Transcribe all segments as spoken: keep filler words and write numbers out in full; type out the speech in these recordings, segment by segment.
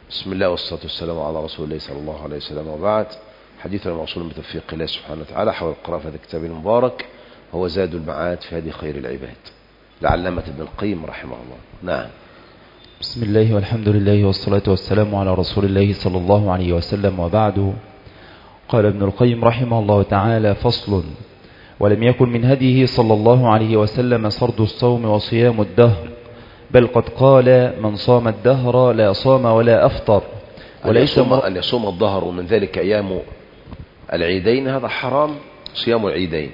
بسم الله والصلاة والسلام على رسول الله صلى الله عليه وسلم، وبعد. حديثنا موصول بتوفيق الله سبحانه وتعالى حول القراءة في هذا الكتاب المبارك، هو زاد المعاد في هدي خير العباد لعلامة ابن القيم رحمه الله. نعم. بسم الله والحمد لله والصلاة والسلام على رسول الله صلى الله عليه وسلم، وبعد. قال ابن القيم رحمه الله تعالى: فصل: ولم يكن من هديه صلى الله عليه وسلم سرد الصوم وصيام الدهر، بل قد قال: من صام الدهر لا صام ولا أفطر. وليس أن يصوم الدهر ومن ذلك أيام العيدين، هذا حرام. صيام العيدين،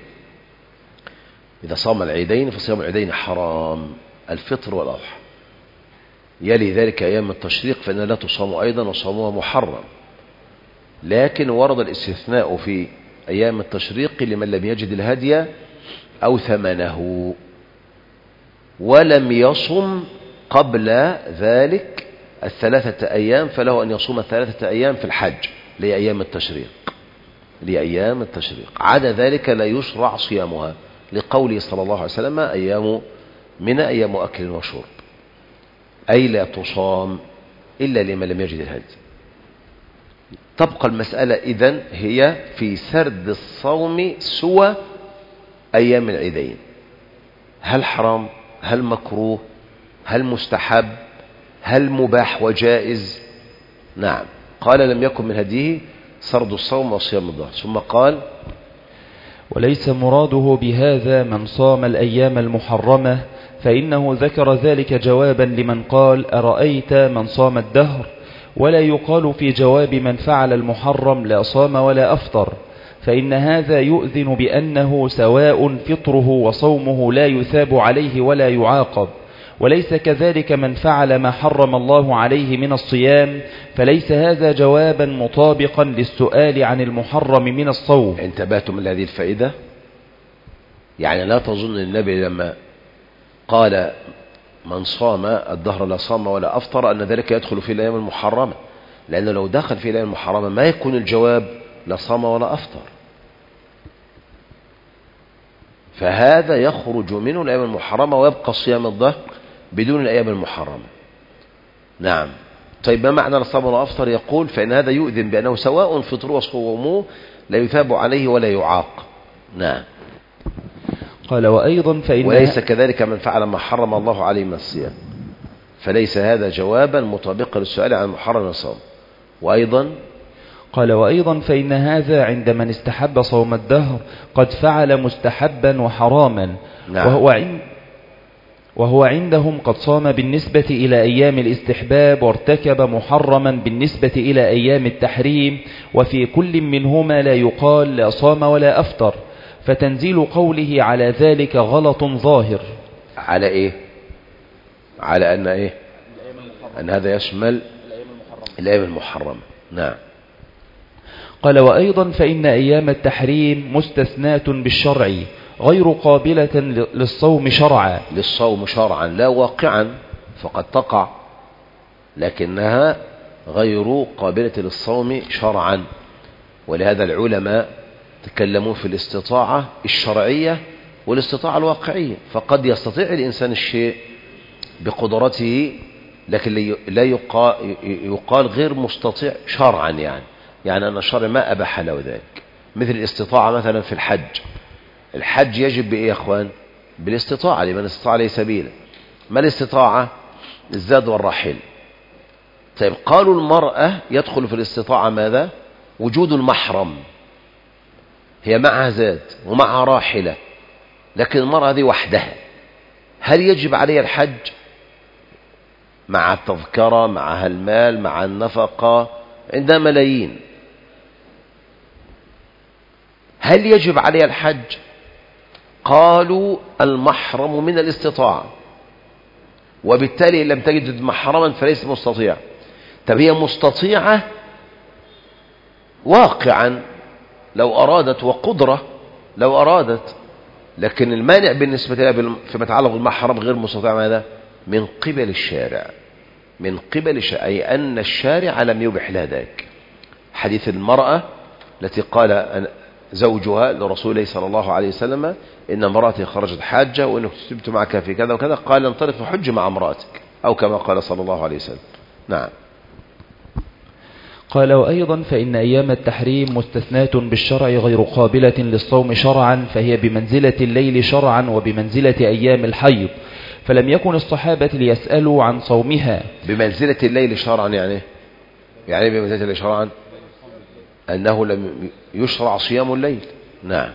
إذا صام العيدين فصيام العيدين حرام، الفطر والأضحى. يلي ذلك أيام التشريق فإنها لا تصام أيضا وصومها محرم، لكن ورد الاستثناء في أيام التشريق لمن لم يجد الهدي أو ثمنه ولم يصم قبل ذلك الثلاثة أيام، فله أن يصوم ثلاثة أيام في الحج لأيام التشريق لأيام التشريق عدا ذلك لا يشرع صيامها، لقوله صلى الله عليه وسلم: أيام من أيام أكل وشرب، أي لا تصام إلا لمن لم يجد الهدي. تبقى المسألة إذن هي في سرد الصوم سوى أيام العيدين، هل حرام؟ هل مكروه؟ هل مستحب؟ هل مباح وجائز؟ نعم. قال: لم يكن من هديه سرد الصوم وصيام الدهر. ثم قال: وليس مراده بهذا من صام الأيام المحرمة، فإنه ذكر ذلك جوابا لمن قال: أرأيت من صام الدهر، ولا يقال في جواب من فعل المحرم لا صام ولا أفطر، فإن هذا يؤذن بأنه سواء فطره وصومه لا يثاب عليه ولا يعاقب. وليس كذلك من فعل ما حرم الله عليه من الصيام، فليس هذا جوابا مطابقا للسؤال عن المحرم من الصوم. انتبهتم من هذه الفائدة؟ يعني لا تظن النبي لما قال من صام الدهر لا صام ولا أفطر أن ذلك يدخل في الأيام المحرمة، لأنه لو دخل في الأيام المحرمة ما يكون الجواب لا صام ولا أفطر، فهذا يخرج منه الأيام المحرمة ويبقى صيام الدهر بدون الأيام المحرمة. نعم. طيب ما معنى لا صام ولا أفطر؟ يقول: فإن هذا يؤذن بأنه سواء فطره وصومه لا يثاب عليه ولا يعاق. نعم. قال: وأيضا فإن وليس كذلك من فعل ما حرم الله عليه من الصيام، فليس هذا جوابا مطابقا للسؤال عن محرم الصوم. وأيضا قال: وأيضا فإن هذا عند من استحب صوم الدهر قد فعل مستحبا وحراما. نعم. وهو عند وهو عندهم قد صام بالنسبة إلى أيام الاستحباب وارتكب محرما بالنسبة إلى أيام التحريم، وفي كل منهما لا يقال لا صام ولا أفطر، فتنزيل قوله على ذلك غلط ظاهر. على إيه؟ على أن إيه؟ أن هذا يشمل الأيام المحرمة. نعم. قال: وأيضا فإن أيام التحريم مستثناة بالشرع غير قابلة للصوم شرعا. للصوم شرعا لا واقعا، فقد تقع، لكنها غير قابلة للصوم شرعا. ولهذا العلماء تكلموا في الاستطاعة الشرعية والاستطاعة الواقعية، فقد يستطيع الإنسان الشيء بقدرته لكن لا يقال, يقال غير مستطيع شرعا، يعني يعني أن الشرع ما أباح له ذلك. مثل الاستطاعة مثلا في الحج، الحج يجب بإيه يا أخوان؟ بالاستطاعة، لمن استطاع عليه سبيلا. ما الاستطاعة؟ الزاد والرحيل. طيب قالوا المرأة يدخل في الاستطاعة ماذا؟ وجود المحرم، هي معها زاد ومعها راحلة، لكن المرأة دي وحدها، هل يجب عليها الحج؟ مع التذكرة، معها المال، مع النفقة، عندها ملايين، هل يجب عليها الحج؟ قالوا المحرم من الاستطاعة، وبالتالي إن لم تجد محرما فليس مستطيع. طب هي مستطيعة واقعا لو أرادت، وقدرة لو أرادت، لكن المانع بالنسبة لها فيما يتعلق بالمحرم غير مستطيع. ماذا؟ من قبل الشارع، من قبل الشارع، أي أن الشارع لم يبح لها ذلك. حديث المرأة التي قال زوجها لرسول الله صلى الله عليه وسلم: إن امرأتي خرجت حاجة وإن كتبت معك في كذا وكذا، قال: انطلق فحج مع امرأتك، أو كما قال صلى الله عليه وسلم. نعم. قال وأيضا فإن أيام التحريم مستثناة بالشرع غير قابلة للصوم شرعا، فهي بمنزلة الليل شرعا وبمنزلة أيام الحيض، فلم يكن الصحابة ليسألوا عن صومها. بمنزلة الليل شرعا يعني يعني بمنزلة الليل شرعا أنه لم يشرع صيام الليل. نعم.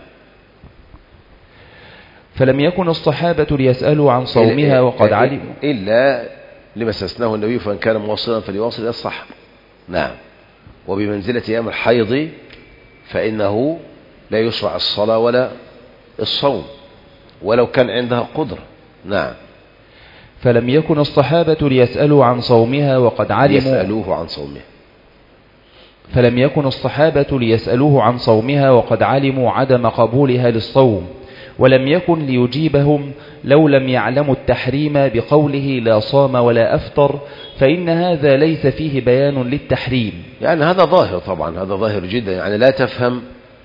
فلم يكن الصحابة ليسألوا عن صومها وقد علموا إلا لما استثناه النبي، فإن كان مواصلا فليواصل إلى الصحر. نعم. وبمنزلة أيام الحيض فإنه لا يشرع الصلاة ولا الصوم ولو كان عندها قدرة. نعم. فلم يكن الصحابة ليسألوا عن صومها وقد علموا يسألوه عن صومها فلم يكن الصحابة ليسألوه عن صومها وقد علموا عدم قبولها للصوم، ولم يكن ليجيبهم لو لم يعلموا التحريم بقوله لا صام ولا أفطر، فإن هذا ليس فيه بيان للتحريم. يعني هذا ظاهر، طبعا هذا ظاهر جدا. يعني لا تفهم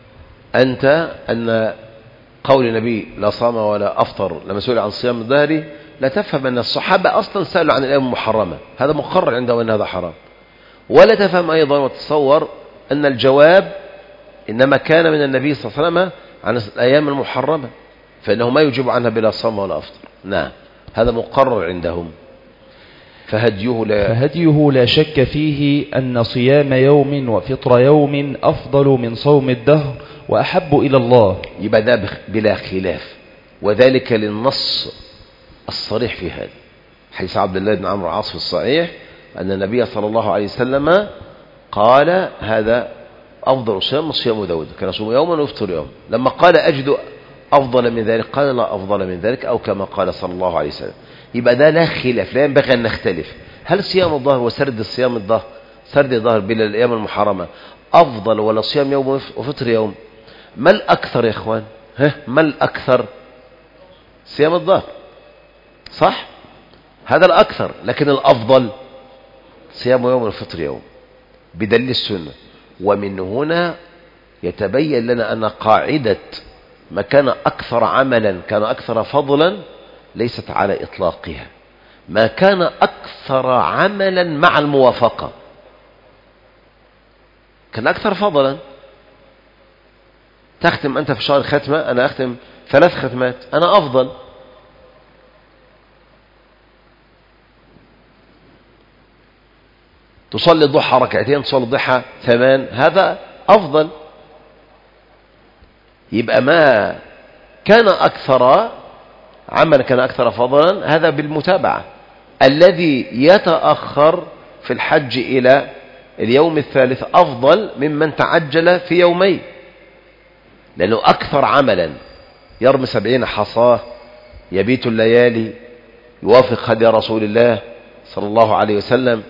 أنت أن قول النبي لا صام ولا أفطر لما سئل عن صيام الدهر، لا تفهم أن الصحابة أصلا سألوا عن الأيام المحرمة، هذا مقرر عندهم أن هذا حرام. ولا تفهم أيضا وتتصور أن الجواب إنما كان من النبي صلى الله عليه وسلم عن الأيام المحرمة، فإنه ما يجيب عنها بلا صام ولا أفطر. نعم. هذا مقرر عندهم. فهديه لا, فهديه لا شك فيه أن صيام يوم وفطر يوم أفضل من صوم الدهر وأحب إلى الله. يبقى ده بلا خلاف، وذلك للنص الصريح في هذا. حديث عبد الله بن عمرو العاص في الصحيح أن النبي صلى الله عليه وسلم قال هذا أفضل صيام صيام داود، كان يصوم يوما ويفطر يوم. لما قال أجد أفضل من ذلك قال لا أفضل من ذلك، أو كما قال صلى الله عليه وسلم. يبقى ده لا خلاف، لا ينبغي أن نختلف. هل صيام الظهر وسرد الصيام الظهر سرد الظهر بلا الأيام المحرمة أفضل ولا صيام يوم وفطر يوم؟ ما الأكثر يا إخوان؟ ها ما الأكثر؟ صيام الظهر، صح؟ هذا الأكثر. لكن الأفضل صيام يوم وفطر يوم بدليل السنة. ومن هنا يتبين لنا أن قاعدة ما كان أكثر عملا كان أكثر فضلا ليست على إطلاقها. ما كان أكثر عملا مع الموافقة كان أكثر فضلا. تختم أنت في شهر ختمة، أنا أختم ثلاث ختمات، أنا أفضل. تصلي الضحى ركعتين، تصلي الضحى ثمان، هذا أفضل. يبقى ما كان أكثر عمل كان أكثر فضلا هذا بالمتابعة. الذي يتأخر في الحج إلى اليوم الثالث أفضل ممن تعجل في يومين، لأنه أكثر عملا. يرمي سبعين حصاه، يبيت الليالي، يوافق هدي رسول الله صلى الله عليه وسلم.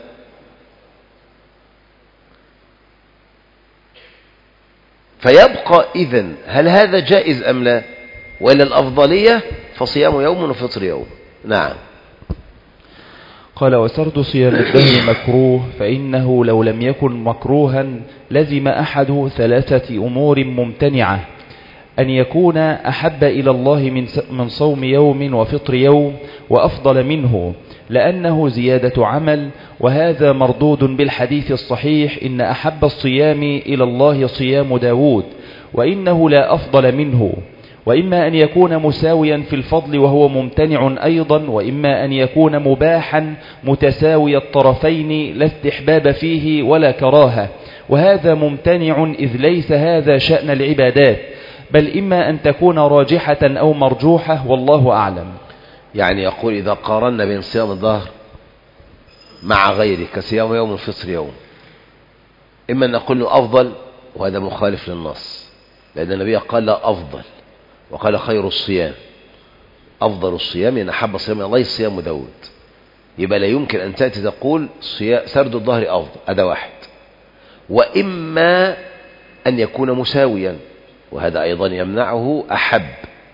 فيبقى إذن هل هذا جائز أم لا؟ وإلا الأفضلية فصيام يوم وفطر يوم. نعم. قال وسرد صيام الدهر مكروه، فإنه لو لم يكن مكروها لزم أحد ثلاثة أمور ممتنعة: أن يكون أحب إلى الله من صوم يوم وفطر يوم وأفضل منه، لأنه زيادة عمل، وهذا مردود بالحديث الصحيح إن أحب الصيام إلى الله صيام داود، وإنه لا أفضل منه. وإما أن يكون مساويا في الفضل وهو ممتنع أيضا، وإما أن يكون مباحا متساوي الطرفين لا استحباب فيه ولا كراهة، وهذا ممتنع إذ ليس هذا شأن العبادات، بل إما أن تكون راجحة أو مرجوحة، والله أعلم. يعني يقول إذا قارنا بين صيام الظهر مع غيره كصيام يوم وفطر يوم، إما أن نقول له أفضل، وهذا مخالف للنص، لأن النبي قال لا أفضل، وقال خير الصيام أفضل الصيام إن أحب الصيام الله صيام داود. يبقى لا يمكن أن تأتي تقول سرد الظهر أفضل، هذا واحد. وإما أن يكون مساويا، وهذا أيضا يمنعه أحب.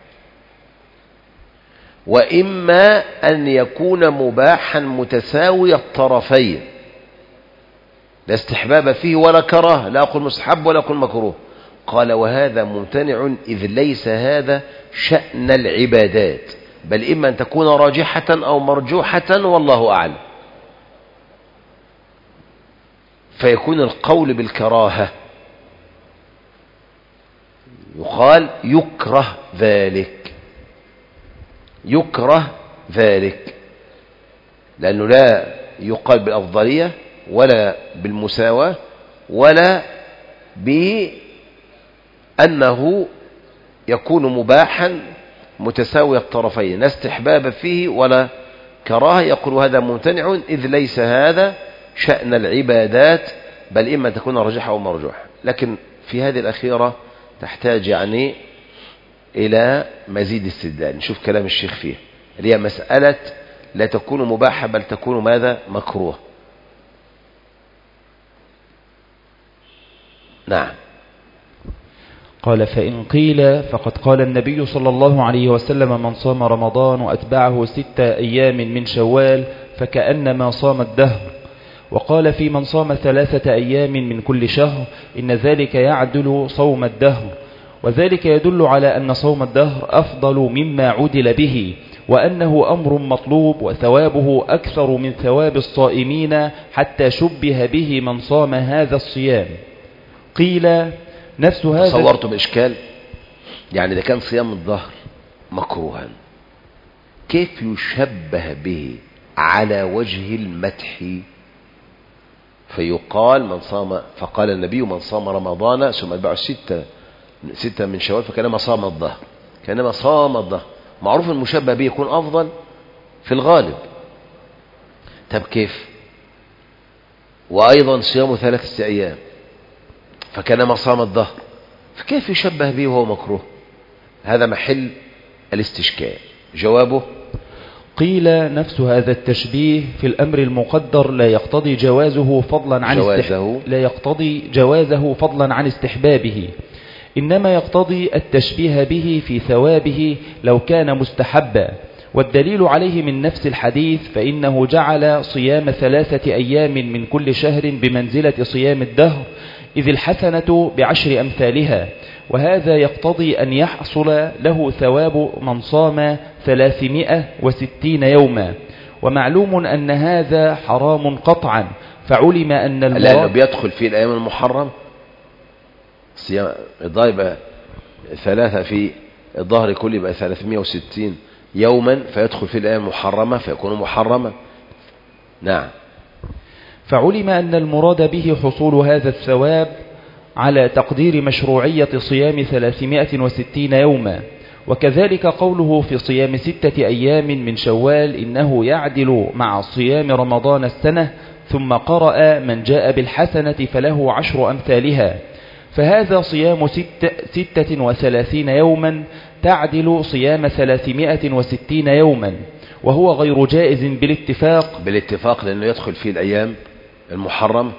وإما أن يكون مباحا متساوي الطرفين لا استحباب فيه ولا كراهة، لا أقول مستحب ولا أقول مكروه. قال وهذا ممتنع إذ ليس هذا شأن العبادات، بل إما أن تكون راجحة أو مرجوحة، والله أعلم. فيكون القول بالكراهة، يقال يكره ذلك، يكره ذلك، لأنه لا يقال بالأفضلية ولا بالمساواة ولا بأنه يكون مباحا متساوي الطرفين، لا استحباب فيه ولا كراهة. يقول هذا ممتنع، إذ ليس هذا شأن العبادات، بل إما تكون راجحة أو مرجوحة. لكن في هذه الأخيرة تحتاج يعني إلى مزيد استدلال، نشوف كلام الشيخ فيه، اللي هي مسألة لا تكون مباحة بل تكون ماذا؟ مكروه. نعم. قال: فإن قيل فقد قال النبي صلى الله عليه وسلم: من صام رمضان وأتبعه ست أيام من شوال فكأنما صام الدهر. وقال في من صام ثلاثة أيام من كل شهر إن ذلك يعدل صوم الدهر، وذلك يدل على أن صوم الدهر أفضل مما عدل به، وأنه أمر مطلوب وثوابه أكثر من ثواب الصائمين، حتى شبه به من صام هذا الصيام. قيل: نفس هذا. صورته بإشكال، يعني إذا كان صيام الظهر مكروها كيف يشبه به على وجه المدح؟ فيقال من صام، فقال النبي: من صام رمضان ثم أتبعه ستة ستة من شوال فكانما صام الظهر، كانما صام الظهر. معروف المشبه به يكون أفضل في الغالب. طب كيف؟ وأيضا صيام ثلاثة أيام فكانما صام الظهر، فكيف يشبه به وهو مكروه؟ هذا محل الاستشكال. جوابه: قيل: نفس هذا التشبيه في الأمر المقدر لا يقتضي جوازه فضلا عن جوازه لا يقتضي جوازه فضلا عن استحبابه، إنما يقتضي التشبيه به في ثوابه لو كان مستحبا. والدليل عليه من نفس الحديث، فإنه جعل صيام ثلاثة أيام من كل شهر بمنزلة صيام الدهر، إذ الحسنة بعشر أمثالها، وهذا يقتضي أن يحصل له ثواب من صام ثلاثمائة وستين يوما. ومعلوم أن هذا حرام قطعا، فعلم أن المراد لأنه بيدخل في الأيام المحرم. صيام الظهر يبقى ثلاثة في الظهر كله يبقى ثلاثمائة وستين يوما، فيدخل في الأيام المحرمة فيكون محرما. نعم. فعلم أن المراد به حصول هذا الثواب على تقدير مشروعية صيام ثلاثمائة وستين يوما. وكذلك قوله في صيام ستة أيام من شوال إنه يعدل مع صيام رمضان السنة، ثم قرأ من جاء بالحسنة فله عشر أمثالها، فهذا صيام ست ستة وثلاثين يوما تعدل صيام ثلاثمائة وستين يوما، وهو غير جائز بالاتفاق بالاتفاق لأنه يدخل فيه الأيام المحرم.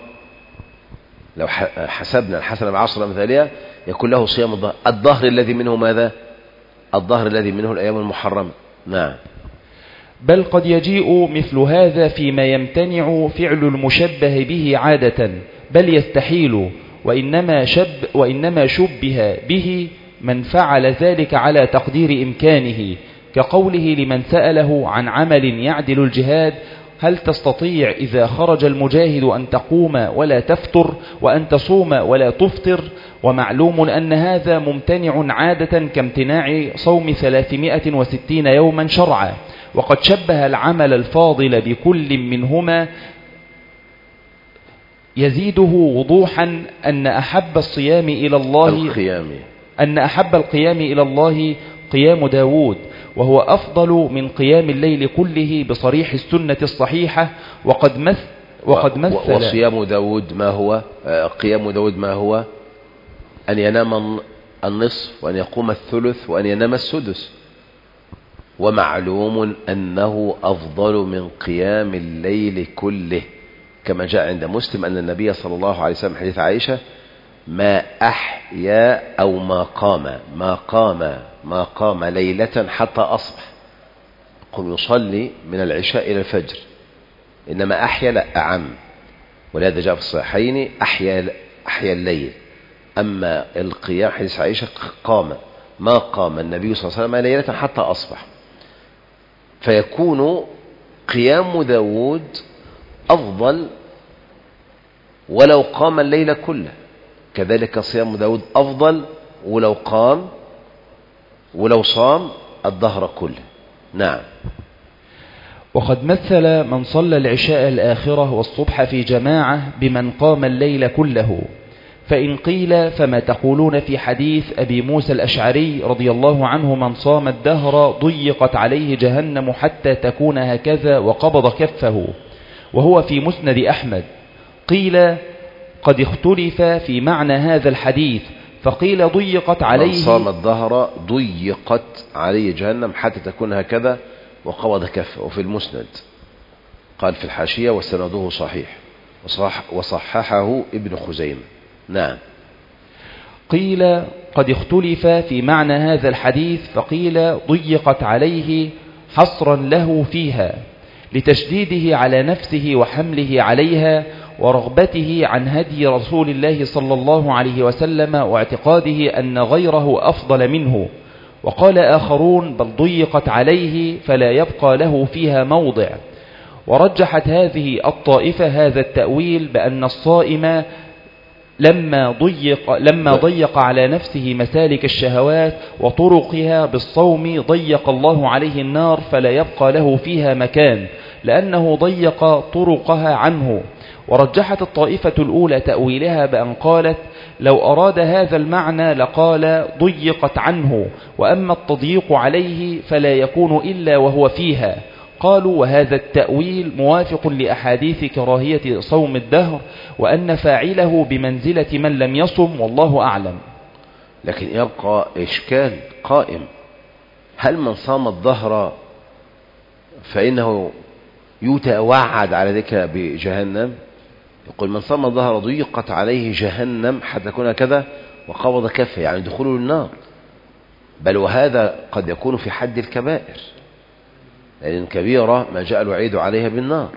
لو حسبنا الحسنة بعشر أمثالها يكون له صيام الظهر، الظهر الذي منه ماذا؟ الظهر الذي منه الأيام المحرمة. نعم. بل قد يجيء مثل هذا فيما يمتنع فعل المشبه به عادة، بل يستحيل، وإنما, شب وإنما شبه به من فعل ذلك على تقدير إمكانه، كقوله لمن سأله عن عمل يعدل الجهاد: هل تستطيع إذا خرج المجاهد أن تقوم ولا تفطر وأن تصوم ولا تفطر؟ ومعلوم أن هذا ممتنع عادة كامتناع صوم ثلاثمائة وستين يوما شرعا. وقد شبه العمل الفاضل بكل منهما، يزيده وضوحا أن أحب الصيام إلى الله القيام أن أحب القيام إلى الله قيام داود، وهو أفضل من قيام الليل كله بصريح السنة الصحيحة. وقد مثل وقد مثل وصيام داود ما هو؟ قيام داود ما هو؟ أن ينام النصف وأن يقوم الثلث وأن ينام السدس. ومعلوم أنه أفضل من قيام الليل كله، كما جاء عند مسلم أن النبي صلى الله عليه وسلم حديث عائشة: ما أحيا أو ما قام ما قام ما قام ليلة حتى أصبح، قم يصلي من العشاء إلى الفجر. إنما أحيا لا أعم، ولهذا جاء في الصحيحين أحيا أحيا الليل. أما القيام حديث عائشة قام ما قام النبي صلى الله عليه وسلم ليلة حتى أصبح، فيكون قيام داود أفضل ولو قام الليل كله، كذلك صيام داود أفضل ولو قام ولو صام الدهر كله. نعم. وقد مثل من صلى العشاء الآخرة والصبح في جماعة بمن قام الليل كله. فإن قيل فما تقولون في حديث أبي موسى الأشعري رضي الله عنه من صام الدهر ضيقت عليه جهنم حتى تكون هكذا وقبض كفه، وهو في مسند أحمد. قيل قد اختلف في معنى هذا الحديث، فقيل ضيقت عليه من صام الدهر ضيقت عليه جهنم حتى تكون هكذا وقبض كفه، وفي المسند قال في الحاشية وسنده صحيح وصح وصححه ابن خزيمة. نعم. قيل قد اختلف في معنى هذا الحديث، فقيل ضيقت عليه حصرا له فيها لتشديده على نفسه وحمله عليها ورغبته عن هدي رسول الله صلى الله عليه وسلم واعتقاده أن غيره أفضل منه. وقال آخرون بل ضيقت عليه فلا يبقى له فيها موضع. ورجحت هذه الطائفة هذا التأويل بأن الصائم لما ضيق, لما ضيق على نفسه مسالك الشهوات وطرقها بالصوم ضيق الله عليه النار فلا يبقى له فيها مكان، لأنه ضيق طرقها عنه. ورجحت الطائفة الأولى تأويلها بأن قالت لو أراد هذا المعنى لقال ضيقت عنه، وأما التضييق عليه فلا يكون إلا وهو فيها. قالوا وهذا التأويل موافق لأحاديث كراهية صوم الدهر، وأن فاعله بمنزلة من لم يصم، والله أعلم. لكن يبقى إشكال قائم، هل من صام الدهر فإنه يتوعد على ذلك بجهنم؟ يقول من صام الدهر ضيقت عليه جهنم حتى تكون كذا وقبض كفه، يعني دخوله النار. بل وهذا قد يكون في حد الكبائر، لأن الكبيرة ما جاء الوعيد عليها بالنار.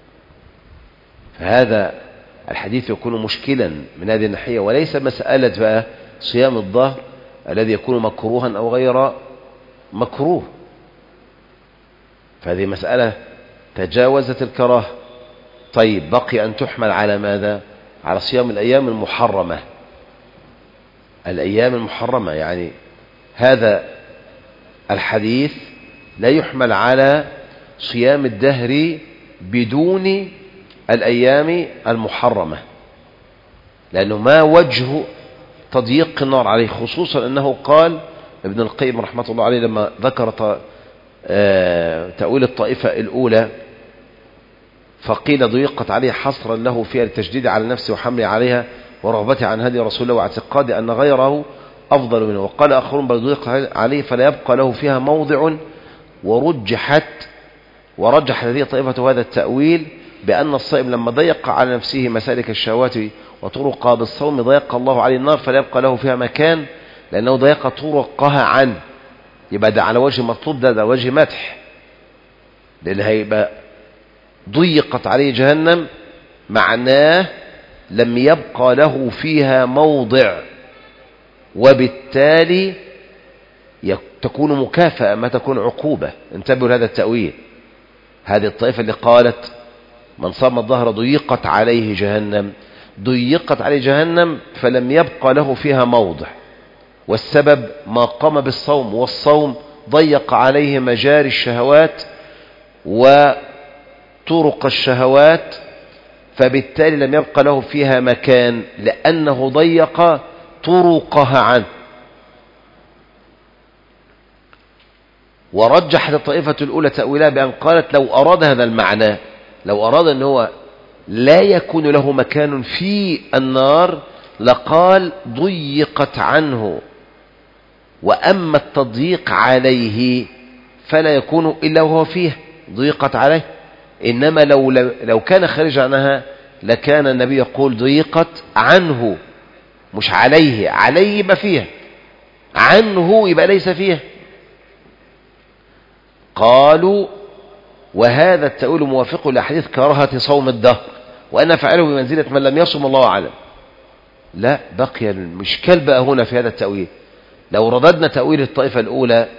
فهذا الحديث يكون مشكلا من هذه الناحية، وليس مسألة بقى صيام الظهر الذي يكون مكروها أو غير مكروه، فهذه مسألة تجاوزت الكراهة. طيب بقي أن تحمل على ماذا؟ على صيام الأيام المحرمة. الأيام المحرمة يعني هذا الحديث لا يحمل على صيام الدهر بدون الأيام المحرمة، لأنه ما وجه تضييق النار عليه، خصوصا أنه قال ابن القيم رحمة الله عليه لما ذكر تأويل الطائفة الأولى فقيل ضيقت عليه حصرا له فيها لتشديد على نفسه وحمله عليها ورغبته عن هدي رسول الله واعتقاد أن غيره أفضل منه. وقال آخرون بل ضيق عليه فلا يبقى له فيها موضع. ورجحت ورجح هذه الطائفة هذا التأويل بأن الصائم لما ضيق على نفسه مسالك الشهوات وطرقها بالصوم ضيق الله عليه النار فلا يبقى له فيها مكان، لأنه ضيق طرقها عنه. يبقى ده على وجه مطلوب، ده ده وجه مدح، لأن هيبقى ضيقت عليه جهنم معناه لم يبقى له فيها موضع، وبالتالي تكون مكافأة ما تكون عقوبة. انتبهوا لهذا التأويل. هذه الطائفة اللي قالت من صام الظهر ضيقت عليه جهنم، ضيقت عليه جهنم فلم يبقى له فيها موضع، والسبب ما قام بالصوم، والصوم ضيق عليه مجاري الشهوات وطرق الشهوات، فبالتالي لم يبقى له فيها مكان لأنه ضيق طرقها عنه. ورجحت الطائفة الأولى تأويلها بأن قالت لو أراد هذا المعنى، لو أراد أن هو لا يكون له مكان في النار لقال ضيقت عنه، وأما التضييق عليه فلا يكون إلا وهو فيه ضيقت عليه. إنما لو, لو كان خارج عنها لكان النبي يقول ضيقت عنه، مش عليه. عليه يبقى فيها، عنه يبقى ليس فيها. قالوا وهذا التأويل موافق لحديث كراهة صوم الدهر وأنا فعله بمنزلة من لم يصم، الله أعلم. لا، بقي المشكل بقى هنا في هذا التأويل. لو رددنا تأويل الطائفة الأولى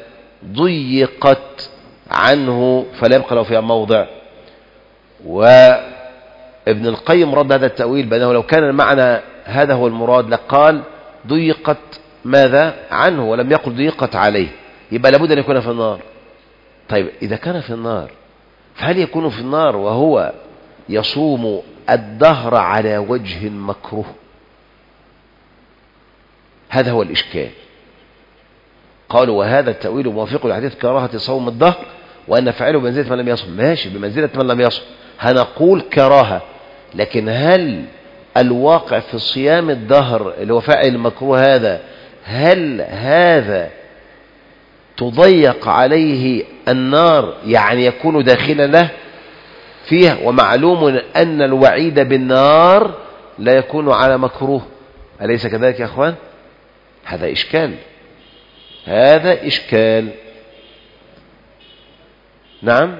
ضيقت عنه فلا يبقى له فيها موضع، ابن القيم رد هذا التأويل بأنه لو كان المعنى هذا هو المراد لقال ضيقت ماذا عنه ولم يقل ضيقت عليه، يبقى لابد أن يكون في النار. طيب إذا كان في النار فهل يكون في النار وهو يصوم الدهر على وجه مكروه؟ هذا هو الإشكال. قالوا وهذا التأويل موافق لحديث كراهة صوم الدهر وأن فعله بمنزلة من لم يصم. ماشي، بمنزلة من لم يصم هنقول كراهة، لكن هل الواقع في صيام الدهر اللي هو فاعل المكروه هذا، هل هذا تضيق عليه النار يعني يكون داخلا له فيها؟ ومعلوم أن الوعيد بالنار لا يكون على مكروه، أليس كذلك يا أخوان؟ هذا إشكال، هذا إشكال. نعم،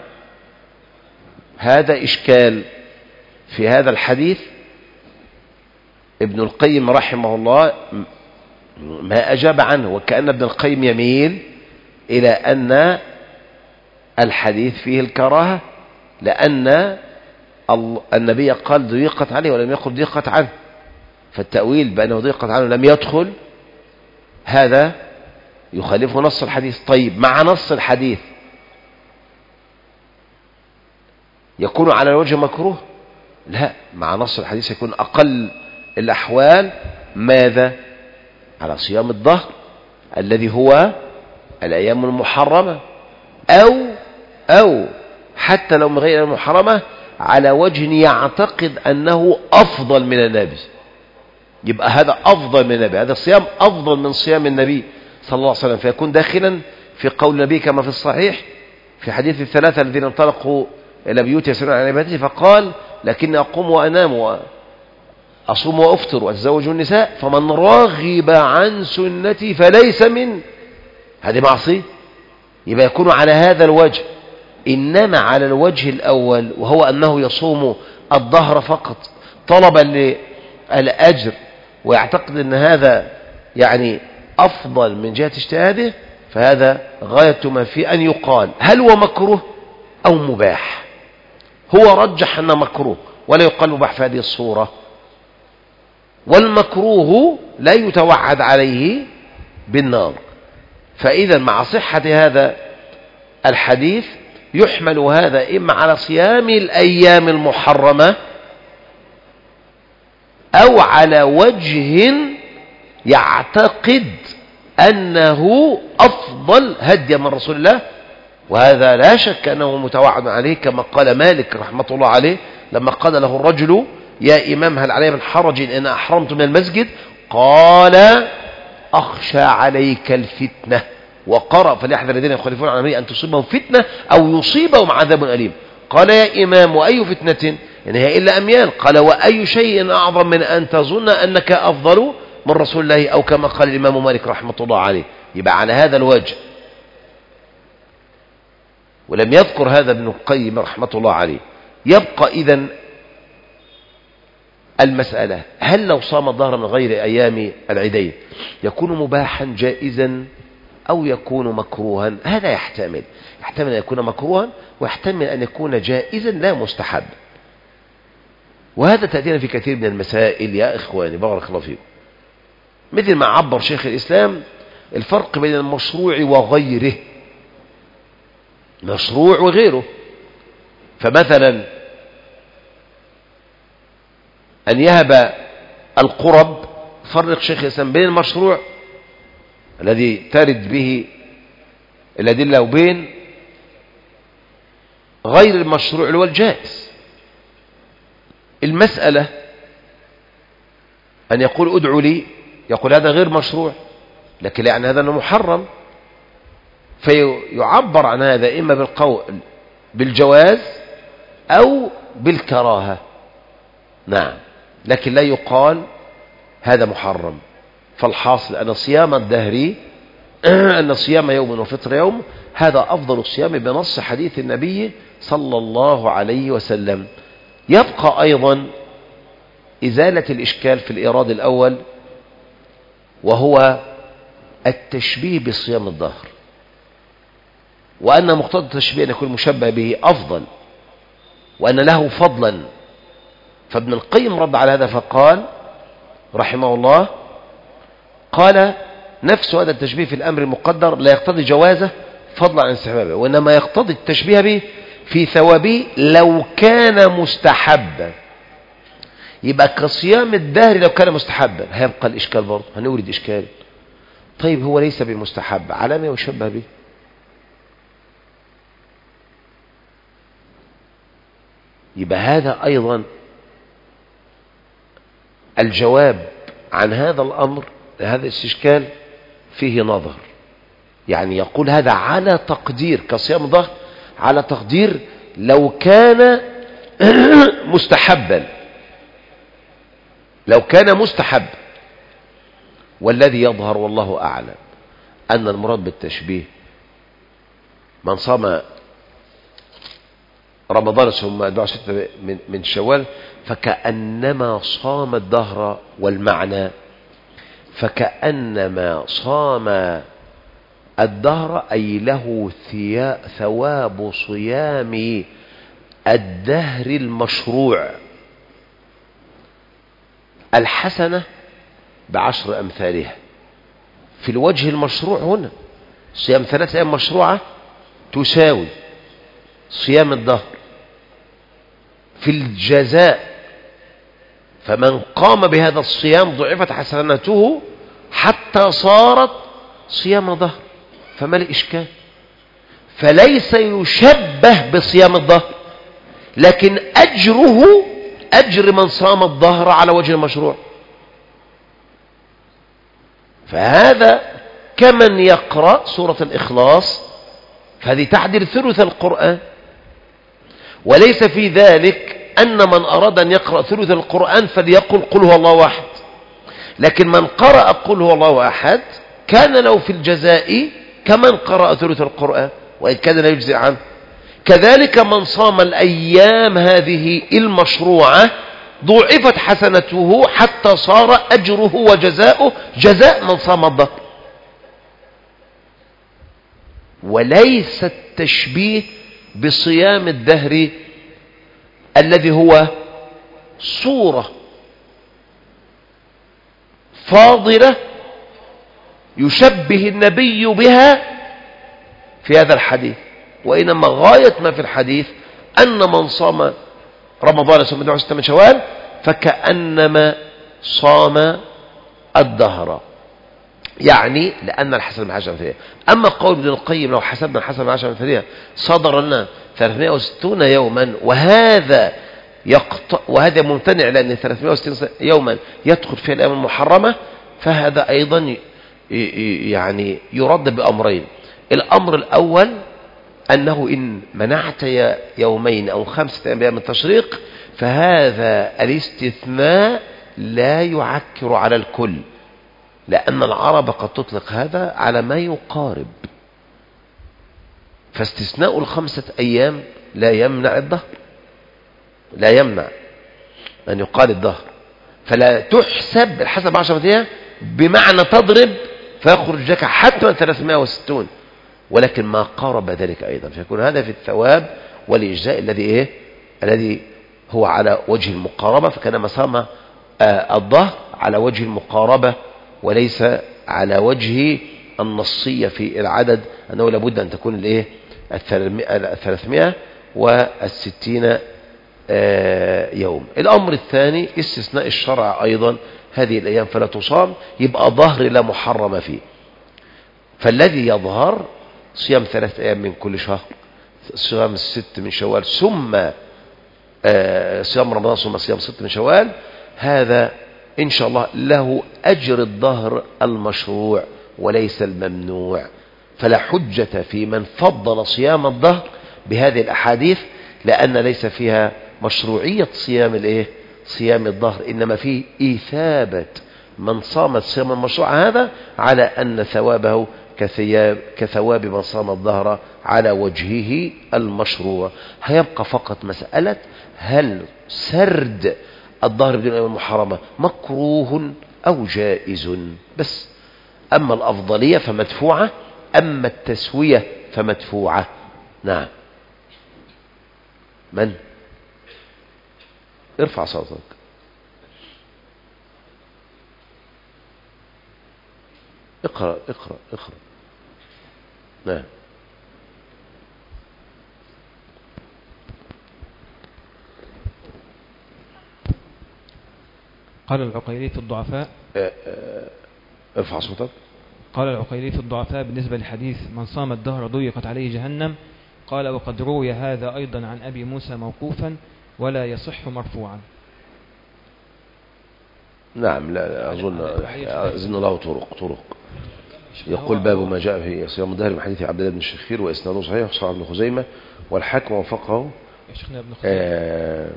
هذا إشكال في هذا الحديث. ابن القيم رحمه الله ما أجاب عنه، وكأن ابن القيم يميل إلى أن الحديث فيه الكراهة، لأن النبي قال ضيقت عليه ولم يقل ضيقت عنه، فالتأويل بأنه ضيقت عنه لم يدخل، هذا يخالف نص الحديث. طيب مع نص الحديث يكون على الوجه مكروه؟ لا، مع نص الحديث يكون أقل الأحوال ماذا؟ على صيام الدهر الذي هو الأيام المحرمة، أو أو حتى لو من غير المحرمة على وجه يعتقد أنه أفضل من النبي، يبقى هذا أفضل من النبي، هذا الصيام أفضل من صيام النبي صلى الله عليه وسلم، فيكون داخلا في قول النبي كما في الصحيح في حديث الثلاثة الذين انطلقوا إلى بيوت يسألون عن عبادته فقال لكني أقوم وأنام وأصوم وأفطر وأتزوج النساء فمن راغب عن سنتي فليس من، هذه معصية، يبقى يكون على هذا الوجه. إنما على الوجه الأول وهو أنه يصوم الظهر فقط طلبا للأجر ويعتقد أن هذا يعني أفضل من جهة اجتهاده، فهذا غاية ما في أن يقال هل هو مكروه أو مباح. هو رجح أنه مكروه ولا يقال مباح في هذه الصورة، والمكروه لا يتوعد عليه بالنار. فإذا مع صحة هذا الحديث يحمل هذا إما على صيام الأيام المحرمة أو على وجه يعتقد أنه أفضل هدي من رسول الله، وهذا لا شك أنه متوعد عليه كما قال مالك رحمة الله عليه لما قال له الرجل يا إمام هل علي من حرج إن أحرمت من المسجد؟ قال أخشى عليك الفتنة، وقرأ فليحذر الذين يخالفون عن أمره أن تصيبهم فتنة أو يصيبهم عذاب أليم. قال يا إمام وأي فتنة إن هي إلا أميال؟ قال وأي شيء أعظم من أن تظن أنك أفضل من رسول الله، أو كما قال الإمام مالك رحمة الله عليه. يبقى على هذا الوجه. ولم يذكر هذا ابن القيم رحمة الله عليه. يبقى إذن المسألة هل لو صام الظهر من غير أيام العيدين يكون مباحا جائزا أو يكون مكروها؟ هذا يحتمل يحتمل أن يكون مكروها ويحتمل أن يكون جائزا لا مستحب، وهذا تأتينا في كثير من المسائل يا إخواني بارك الله فيكم. مثل ما عبر شيخ الإسلام الفرق بين المشروع وغيره، مشروع وغيره. فمثلا أن يهب القرب، فرق شيخ الإسلام بين المشروع الذي ترد به الأدلة وبين غير المشروع اللي هو الجائز. المسألة أن يقول ادعوا لي، يقول هذا غير مشروع لكن يعني هذا أنه محرم، فيعبر عن هذا إما بالقول بالجواز أو بالكراهة. نعم، لكن لا يقال هذا محرم. فالحاصل أن صيام الدهر أن صيام يوم وفطر يوم هذا أفضل الصيام بنص حديث النبي صلى الله عليه وسلم. يبقى أيضا إزالة الإشكال في الإيراد الأول، وهو التشبيه بصيام الدهر، وأن مقتضى التشبيه أن يكون مشبه به أفضل، وأن له فضلا فابن القيم رد على هذا فقال رحمه الله، قال نفس هذا التشبيه في الأمر المقدر لا يقتضي جوازه فضلا عن استحبابه، وإنما يقتضي التشبيه به في ثوابه لو كان مستحبا. يبقى كصيام الدهر لو كان مستحبا. هيبقى الإشكال برضه، هنورد إشكال. طيب هو ليس بمستحب، على ما يشبه به؟ يبقى هذا أيضا الجواب عن هذا الأمر، هذا الاستشكال فيه نظر. يعني يقول هذا على تقدير كصيام الظهر، على تقدير لو كان مستحبا، لو كان مستحب. والذي يظهر والله أعلم أن المراد بالتشبيه من صام رمضان ثم أدعى ستة من شوال فكأنما صام الدهر، والمعنى فكأنما صام الدهر أي له ثواب صيام الدهر المشروع، الحسنة بعشر أمثالها. في الوجه المشروع هنا صيام ثلاثة أيام مشروعة تساوي صيام الدهر. في الجزاء فمن قام بهذا الصيام ضعفت حسناته حتى صارت صيام دهر، فما الإشكال؟ فليس يشبه بصيام الدهر، لكن أجره أجر من صام الدهر على وجه المشروع. فهذا كمن يقرأ سورة الإخلاص، فهذه تعدل ثلث القرآن. وليس في ذلك أن من أراد أن يقرأ ثلث القرآن فليقل قل هو الله أحد، لكن من قرأ قل هو الله أحد كان له في الجزاء كمن قرأ ثلث القرآن، وإن كان لا يجزئ عنه. كذلك من صام الأيام هذه المشروعة ضعفت حسنته حتى صار أجره وجزاؤه جزاء من صام الدهر. وليس التشبيه بصيام الدهر الذي هو صورة فاضلة يشبه النبي بها في هذا الحديث، وإنما غاية ما في الحديث أن من صام رمضان ثم أدعى ستة من شوال فكأنما صام الدهر، يعني لأن الحسن بعشرة أمثالها. أما قول ابن القيم لو حسبنا الحسن بعشرة أمثالها صدر لنا ثلاثمائة وستون يوما، وهذا يقط... وهذا ممتنع لأن ثلاثمائة وستين يوما يدخل في الأيام المحرمة، فهذا أيضا ي... يعني يرد بأمرين. الأمر الأول أنه إن منعت يومين أو خمسة أيام من التشريق فهذا الاستثناء لا يعكر على الكل، لأن العرب قد تطلق هذا على ما يقارب، فاستثناء الخمسة أيام لا يمنع الدهر، لا يمنع أن يقال الدهر، فلا تحسب الحسب عشرة أيام بمعنى تضرب فيخرج لك حتى ثلاثمائة وستون، ولكن ما قارب ذلك أيضا، فيكون هذا في الثواب والإجزاء الذي إيه الذي هو على وجه المقاربة، فكانما صام آه الظهر على وجه المقاربة وليس على وجه النصية في العدد، أنه لابد أن تكون الإيه الثلاثمائة والستين آه يوم. الأمر الثاني استثناء الشرع أيضا، هذه الأيام فلا تصام، يبقى ظهر لا محرم فيه. فالذي يظهر صيام ثلاثة أيام من كل شهر، صيام الست من شوال، ثم آه صيام رمضان، ثم صيام ست من شوال، هذا إن شاء الله له أجر الظهر المشروع وليس الممنوع. فلا حجة في من فضل صيام الظهر بهذه الأحاديث، لأن ليس فيها مشروعية صيام الإيه صيام الظهر، إنما فيه إثابة من صام الصيام المشروع هذا على أن ثوابه كثياب كثواب من صام الظهر على وجهه المشروع. هيبقى فقط مسألة هل سرد الظهر بدون أيام المحرمة مكروه أو جائز بس. أما الأفضلية فمدفوعة، أما التسوية فمدفوعة. نعم. من ارفع صوتك. اقرأ اقرأ اقرأ. نعم. قال العقيلي في الضعفاء اه اه ارفع صوتك. قال العقيلي في الضعفاء بالنسبة للحديث من صام الدهر ضيقت عليه جهنم، قال وقد روي هذا أيضا عن أبي موسى موقوفا ولا يصح مرفوعا. نعم لا, لا أظن أظن له طرق طرق يقول باب ما جاء في صيام الدهر من حديث عبد الله بن الشخير وإسناده صحيح وصححه ابن خزيمة والحاكم وفقه يا شيخنا ابن خزيمة آه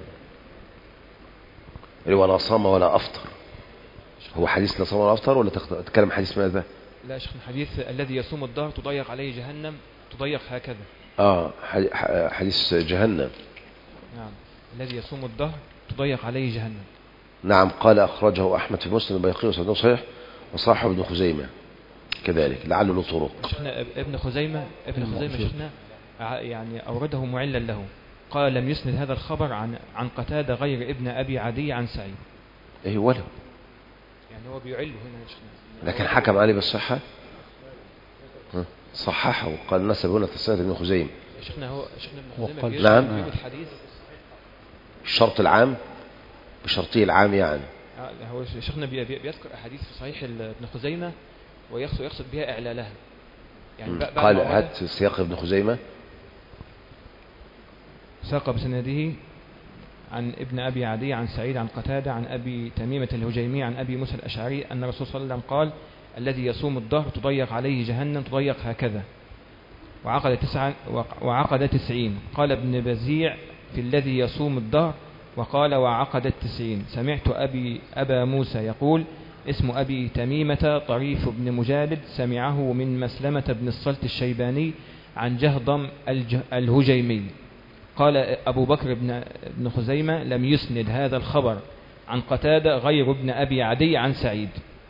ولا صام ولا أفطر. هو حديث لا صام ولا أفطر ولا تتكلم حديث ماذا؟ لا شيخنا حديث الذي يصوم الدهر تضيق عليه جهنم تضيق هكذا. آه حديث جهنم. نعم الذي يصوم الدهر تضيق عليه جهنم. نعم قال أخرجه أحمد في مسلم البيهقي وسنده صحيح وصححه ابن خزيمة كذلك لعله له طرق. شيخنا ابن خزيمة ابن خزيمة شيخنا يعني أورده معلا له، قال لم يسند هذا الخبر عن عن قتادة غير ابن أبي عدي عن سعيد. إيه ولو يعني هو بيعله هنا شيخنا، لكن حكم عليه بالصحة صححه وقال نسب هنا تسعيد ابن خزيمة. شيخنا هو شيخنا ابن خزيمة نعم الحديث الشرط العام بشرطه العام يعني. هو شيخنا بيذكر أحاديث في صحيح ابن خزيمة ويقصد يقصد بها إعلالها يعني. قال هات سياق ابن خزيمة. ساق بسنده عن ابن أبي عدي عن سعيد عن قتادة عن أبي تميمة الهجيمي عن أبي موسى الأشعري أن الرسول صلى الله عليه وسلم قال الذي يصوم الدهر تضيق عليه جهنم تضيق هكذا وعقد تسعة وعقد تسعين. قال ابن بزيع في الذي يصوم الدهر وقال وعقد التسعين. سمعت أبي أبا موسى يقول اسم أبي تميمة طريف بن مجالد سمعه من مسلمة بن الصلت الشيباني عن جهضم الهجيمي. قال أبو بكر بن, بن خزيمة لم يسند هذا الخبر عن قتادة غير ابن أبي عدي عن سعيد.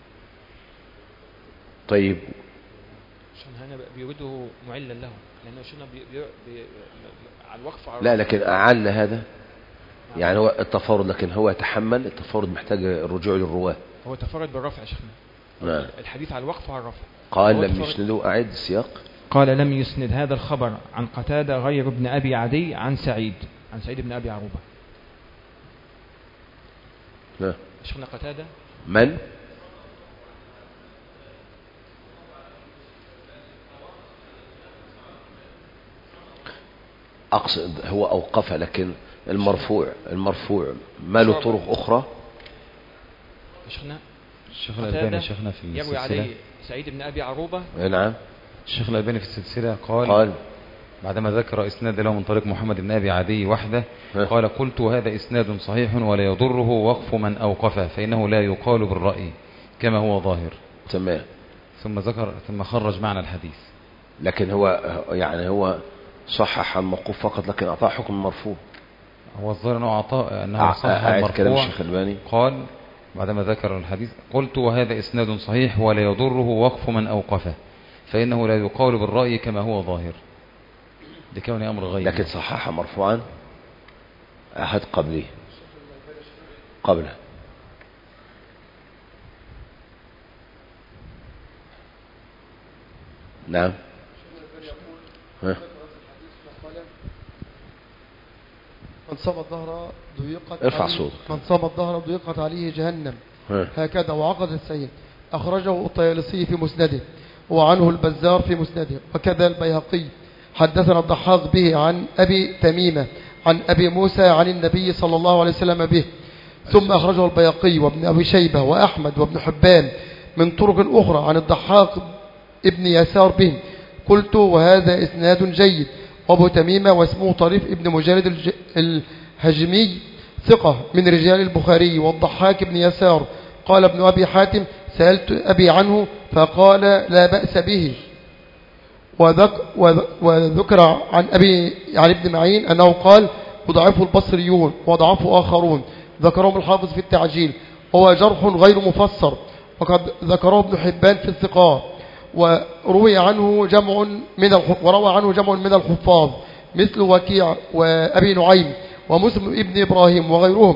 طيب عشان هنا بيرده معلا له لأنه شنو بي بي بي على الوقف على لا لكن أعل هذا يعني هو التفارض لكن هو يتحمل التفارض محتاج الرجوع للرواة. هو تفرد بالرفع شيخنا. نعم الحديث على الوقف وعلى الرفع. قال لم يسنده أعد السياق. قال لم يسند هذا الخبر عن قتادة غير ابن أبي عدي عن سعيد عن سعيد بن أبي عروبة. نعم شيخنا قتادة من أقصد هو أوقف لكن المرفوع المرفوع ما له طرق أخرى. شيخنا الشيخ الألباني شيخنا في السلسلة يروي عليه سعيد بن أبي عروبة. نعم الشيخ الألباني في السلسلة قال, قال بعدما ذكر إسناد له من طريق محمد بن أبي عدي وحده قال قلت هذا إسناد صحيح ولا يضره وقف من أوقفه فإنه لا يقال بالرأي كما هو ظاهر. تمام. ثم ذكر ثم خرج معنى الحديث لكن هو يعني هو صحح الموقوف فقط لكن أعطاه حكم مرفوع. هو الظاهر أنه أعطاه أنه صحح المرفوع. قال بعدما ذكر الحديث قلت وهذا إسناد صحيح ولا يضره وقف من أوقفه فإنه لا يقال بالرأي كما هو ظاهر لكون أمر غير. لكن صحح مرفوعا أحد قبله قبله. نعم ها. من صام الظهر ضيقت ارفع صوت. من صام الظهر ضيقت عليه جهنم ها. هكذا وعقد السيد. أخرجه الطيالسي في مسنده وعنه البزار في مسنده وكذا البيهقي. حدثنا الضحاك به عن أبي تميمة عن أبي موسى عن النبي صلى الله عليه وسلم به. ثم أخرجه البيهقي وابن أبي شيبة وأحمد وابن حبان من طرق أخرى عن الضحاك ابن يسار به. قلت وهذا إسناد جيد. وابو تميمة واسمه طريف ابن مجالد الهجمي ثقة من رجال البخاري والضحاك ابن يسار. قال ابن أبي حاتم سألت أبي عنه فقال لا بأس به. وذك وذكر عن أبي عن ابن معين أنه قال وضعفه البصريون وضعفه آخرون ذكرهم الحافظ في التعجيل وهو جرح غير مفسر وقد ذكره ابن حبان في الثقات. وروي عنه جمع من وروى عنه جمع من الحفاظ مثل وكيع وأبي نعيم ومسلم ابن إبراهيم وغيرهم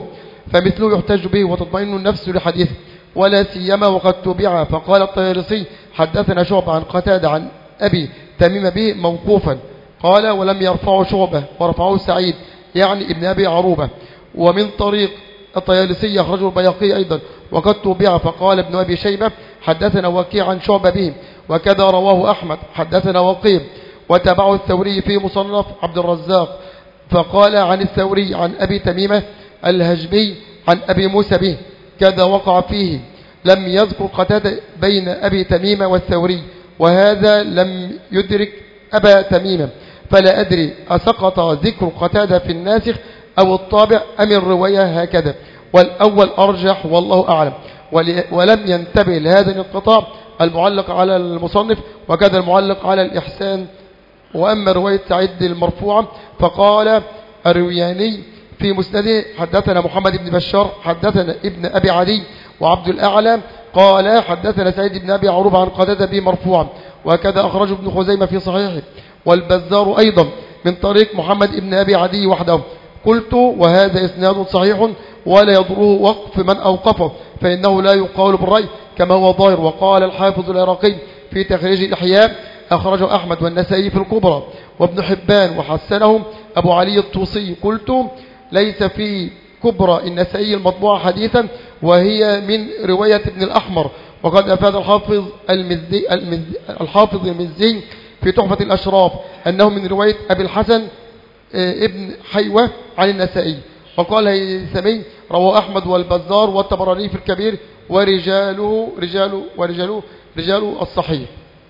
فمثله يحتج به وتطمئن النفس لحديثه، ولا سيما وقد تبع. فقال الطيالسي حدثنا شعبة عن قتادة عن أبي تميم به موقوفا. قال ولم يرفعه شعبة ورفعه سعيد يعني ابن أبي عروبة. ومن طريق الطيالسي يخرجه البيهقي أيضا وقد تبع. فقال ابن أبي شيبة حدثنا وكيع عن شعبة به، وكذا رواه أحمد حدثنا وقيع، وتبعه الثوري في مصنف عبد الرزاق. فقال عن الثوري عن أبي تميمة الهجمي عن أبي موسى به، كذا وقع فيه. لم يذكر قتادة بين أبي تميمة والثوري، وهذا لم يدرك أبا تميمة، فلا أدري أسقط ذكر قتادة في الناسخ أو الطابع أم الرواية هكذا، والأول أرجح والله أعلم. ولم ينتبه لهذا الانقطاع المعلق على المصنف، وكذا المعلق على الإحسان. وأما رواية سعيد المرفوعة فقال الروياني في مسنده حدثنا محمد بن بشار حدثنا ابن أبي عدي وعبد الأعلى قال حدثنا سعيد بن أبي عروبة عن قتادة به مرفوعا، وكذا أخرجه ابن خزيمة في صحيحه والبزار أيضا من طريق محمد بن أبي عدي وحده. قلت وهذا إسناد صحيح ولا يضره وقف من أوقفه، فإنه لا يقال بالرأي كما هو ظاهر. وقال الحافظ العراقي في تخريج الإحياء أخرجه أحمد والنسائي في الكبرى وابن حبان وحسنه أبو علي الطوسي. قلت ليس في كبرى النسائي المطبوعة حديثا، وهي من رواية ابن الأحمر. وقد أفاد الحافظ المزي المزي الحافظ المزي في تحفة الأشراف أنه من رواية أبي الحسن ابن حيوة عن النسائي. وقال هيثمي رواه أحمد والبزار والطبراني في الكبير ورجاله رجاله ورجاله رجاله الصحيح.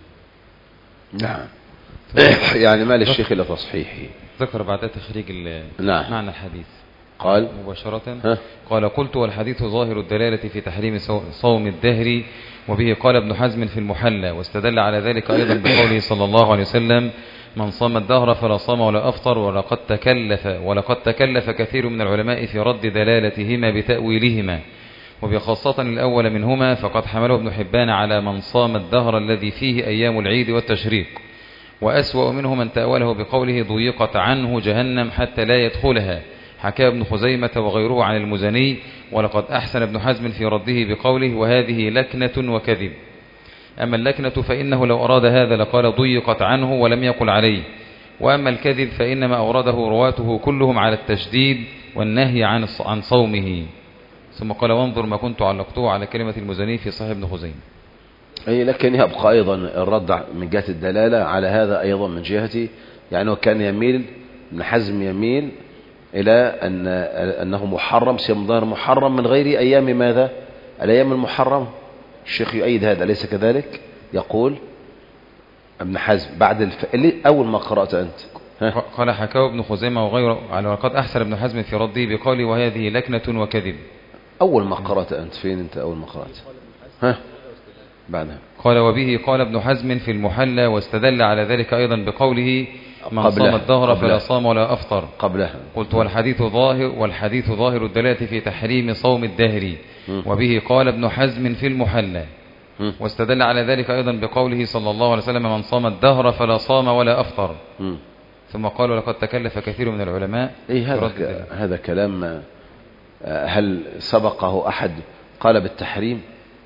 نعم. يعني ما للشيخ إلا تصحيحه. ذكر بعد تخريج نعم. معنى الحديث قال مباشرة ها؟ قال قلت والحديث ظاهر الدلالة في تحريم صوم الدهر، وبه قال ابن حزم في المحلى، واستدل على ذلك أيضا بقوله صلى الله عليه وسلم من صام الدهر فلا صام ولا أفطر. ولقد تكلف ولقد تكلف كثير من العلماء في رد دلالتهما بتأويلهما، وبخاصة الأول منهما فقد حمله ابن حبان على من صام الدهر الذي فيه أيام العيد والتشريق. وأسوأ منه من تأوله بقوله ضيقت عنه جهنم حتى لا يدخلها، حكى ابن خزيمة وغيره عن المزني. ولقد أحسن ابن حزم في رده بقوله وهذه لكنة وكذب. أما اللكنة فإنه لو أراد هذا لقال ضيقت عنه ولم يقل عليه، وأما الكذب فإنما أورده رواته كلهم على التشديد والنهي عن عن صومه. ثم قال وانظر ما كنت علقته على كلمة المزني في صحيح ابن خزيمة. أي لكن يبقى أيضا الرد من جهة الدلالة على هذا أيضا من جهة يعني وكان يميل ابن حزم يميل إلى أن أنه محرم صيام ظهر محرم من غير أيام ماذا الأيام المحرم. الشيخ يؤيد هذا أليس كذلك؟ يقول ابن حزم بعد الف... أول ما قرأت أنت ها؟ قال حكاه ابن خزيمة وغيره على وقد أحسن ابن حزم في رده بقوله وهذه لكنة وكذب. أول ما قرأت أنت فين أنت أول ما قرأت ها بعدها قال وبه قال ابن حزم في المحلى، واستدل على ذلك أيضا بقوله من صام الدهر فلا صام ولا أفطر قبلها. قلت والحديث ظاهر والحديث ظاهر الدلالة في تحريم صوم الدهر، وبه قال ابن حزم في المحلى، واستدل على ذلك أيضا بقوله صلى الله عليه وسلم من صام الدهر فلا صام ولا أفطر. ثم قالوا لقد تكلف كثير من العلماء. إيه هذا هذا كلام هل سبقه أحد قال بالتحريم؟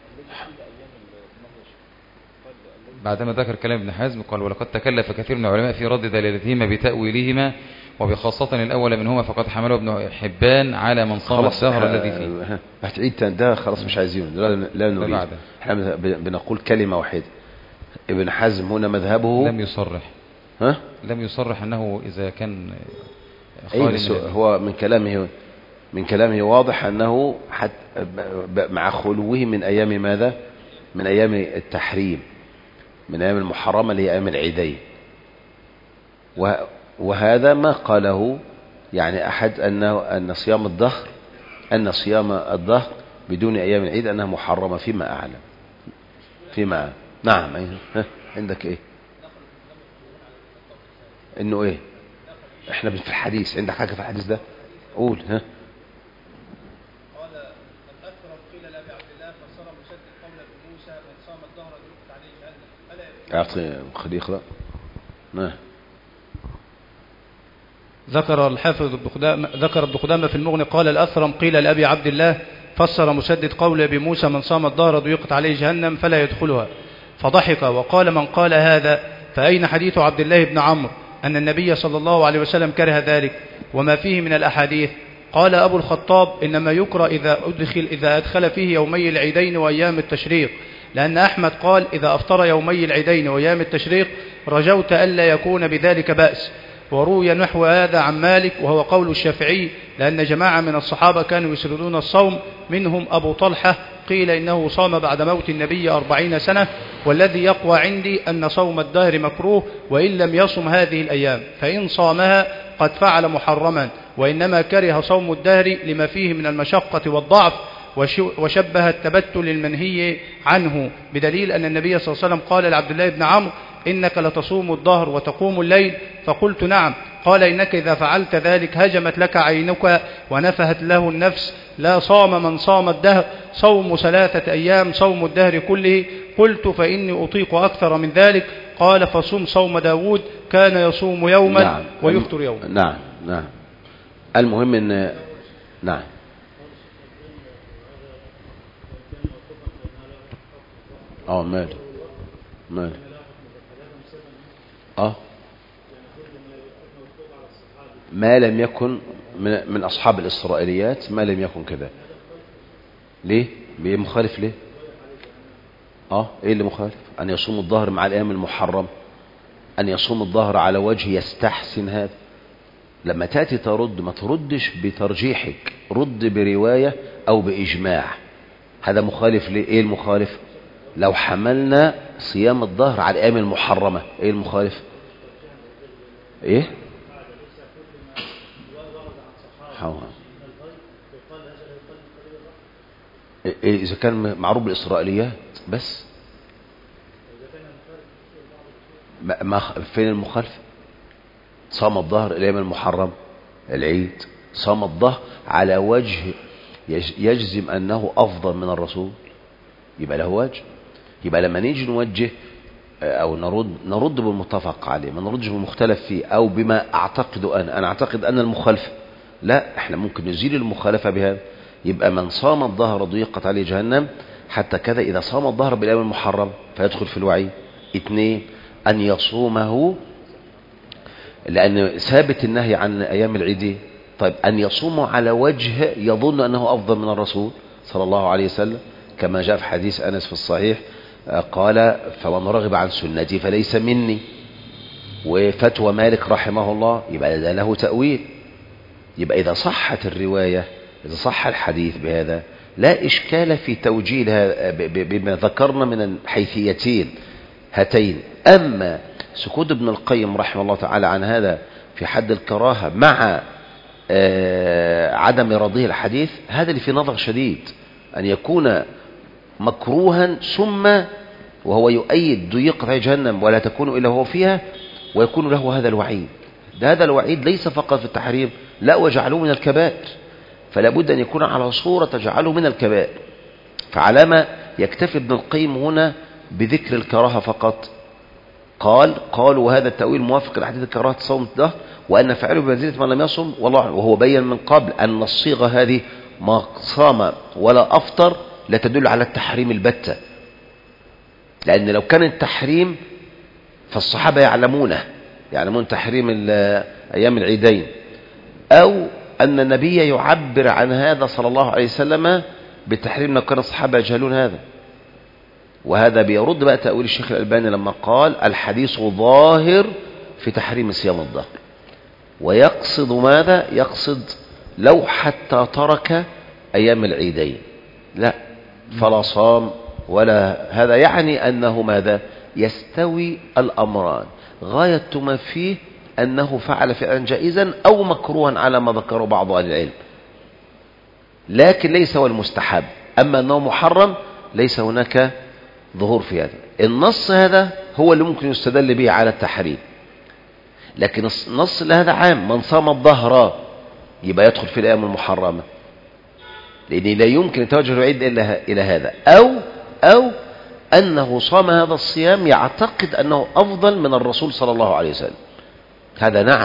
بعدما ذكر كلام ابن حزم قال ولقد تكلف كثير من العلماء في رد دلالتهما بتأويلهما، وبخاصة الأول منهما فقد حمله ابن حبان على من صام الدهر الذي فيه. هتعيد ده خلاص مش عايزين لا, لا نريد. احنا بنقول كلمة واحدة. ابن حزم هنا مذهبه لم يصرح ها؟ لم يصرح أنه إذا كان أي هو من كلامه من كلامه واضح أنه حتى مع خلوه من أيام ماذا من أيام التحريم من أيام المحرمة اللي هي أيام العيدين، وهذا ما قاله يعني أحد أنه أن صيام الدهر أن صيام الدهر بدون أيام العيد أنها محرمة فيما أعلم فيما نعم. ها عندك إيه إنه إيه إحنا في الحديث عندك حاجة في الحديث ده قول. ها أعطي خليه يقرأ. نعم ذكر الحافظ ابن قدامة ذكر ابن قدامة في المغني قال الأثرم قيل لأبي عبد الله فسر مسدد قول أبي موسى من صام الدهر ضيقت عليه جهنم فلا يدخلها، فضحك وقال من قال هذا فأين حديث عبد الله بن عمرو أن النبي صلى الله عليه وسلم كره ذلك وما فيه من الأحاديث؟ قال أبو الخطاب إنما يكره إذا أدخل, إذا أدخل فيه يومي العيدين وأيام التشريق، لأن أحمد قال إذا أفطر يومي العيدين وأيام التشريق رجوت ألا يكون بذلك بأس. وروي نحو هذا عن مالك وهو قول الشافعي، لأن جماعة من الصحابة كانوا يسردون الصوم، منهم أبو طلحة قيل إنه صام بعد موت النبي أربعين سنة، والذي يقوى عندي أن صوم الدهر مكروه وإن لم يصم هذه الأيام، فإن صامها قد فعل محرما، وإنما كره صوم الدهر لما فيه من المشقة والضعف، وشبه التبتل المنهي عنه بدليل أن النبي صلى الله عليه وسلم قال لعبد الله بن عمرو إنك لتصوم الدهر وتقوم الليل، فقلت نعم، قال إنك إذا فعلت ذلك هجمت لك عينك ونفهت له النفس، لا صام من صام الدهر، صوم ثلاثة أيام صوم الدهر كله. قلت فإني أطيق أكثر من ذلك، قال فصوم صوم داود كان يصوم يوما نعم. ويفطر يوما. نعم نعم. المهم أن نعم اه ماله ماله اه ما لم يكن من, من أصحاب الإسرائيليات ما لم يكن كذا. ليه مخالف؟ ليه اه ايه اللي مخالف؟ أن يصوم الظهر مع الأيام المحرم، أن يصوم الظهر على وجه يستحسن هذا. لما تأتي ترد ما تردش بترجيحك، رد برواية أو بإجماع. هذا مخالف ليه؟ ايه المخالف؟ لو حملنا صيام الظهر على الأيام المحرمة ايه المخالف؟ ايه إيه إذا كان معروف بالإسرائيليات بس ما فين المخالفة؟ صام الظهر الأيام المحرم العيد، صام الظهر على وجه يجزم أنه أفضل من الرسول، يبقى له وجه. يبقى لما نيجي نوجه أو نرد نرد بالمتفق عليه، ما نردش بالمختلف فيه أو بما أعتقد أنا أنا أعتقد أن المخالفة، لا احنا ممكن نزيل المخالفة بهذا. يبقى من صام الظهر ضيقت عليه جهنم، حتى كذا إذا صام الظهر بالأيام المحرم فيدخل في الوعيد. اثنين أن يصومه، لأن ثابت النهي عن أيام العيد. طيب أن يصومه على وجه يظن أنه أفضل من الرسول صلى الله عليه وسلم، كما جاء في حديث أنس في الصحيح قال فمن رغب عن سنتي فليس مني. وفتوى مالك رحمه الله يبقى ده له تأويل. يبقى إذا صحت الرواية، إذا صح الحديث بهذا لا إشكال في توجيهها بما ذكرنا من الحيثيتين هاتين. أما سكوت ابن القيم رحمه الله تعالى عن هذا في حد الكراهة مع عدم رضيه الحديث، هذا اللي في نظر شديد، أن يكون مكروها ثم وهو يؤيد ضيق في جهنم ولا تكون إلا هو فيها، ويكون له هذا الوعيد. ده هذا الوعيد ليس فقط في التحريم، لا وجعله من الكبائر، فلا بد أن يكون على صورة تجعله من الكبائر. فعلى ما يكتفي ابن القيم هنا بذكر الكراهة فقط. قال قالوا وهذا التأويل موافق لحديث كراهة صوم الدهر، وأن فعله بمنزلة من لم يصم، والله وهو بين من قبل أن الصيغة هذه ما صام ولا أفطر لا تدل على التحريم البتة، لأن لو كان التحريم فالصحابة يعلمونه، يعلمون تحريم أيام العيدين، أو أن النبي يعبر عن هذا صلى الله عليه وسلم بالتحريم لو كان الصحابة يجهلون هذا. وهذا بيرد بقى تأويل الشيخ الألباني لما قال الحديث ظاهر في تحريم صيام الظهر، ويقصد ماذا؟ يقصد لو حتى ترك أيام العيدين لا فلا صام ولا هذا، يعني أنه ماذا؟ يستوي الأمران، غاية ما فيه أنه فعل فعلا جائزا أو مكروها على ما ذكره بعض أهل العلم، لكن ليس هو المستحب. أما أنه محرم ليس هناك ظهور في هذا. النص هذا هو اللي ممكن يستدل به على التحريم، لكن النص هذا عام، من صام الظهر يبقى يدخل في الأيام المحرمة، لأن لا يمكن توجه العيد إلا إلى هذا، أو أو أنه صام هذا الصيام يعتقد أنه أفضل من الرسول صلى الله عليه وسلم. هذا نعم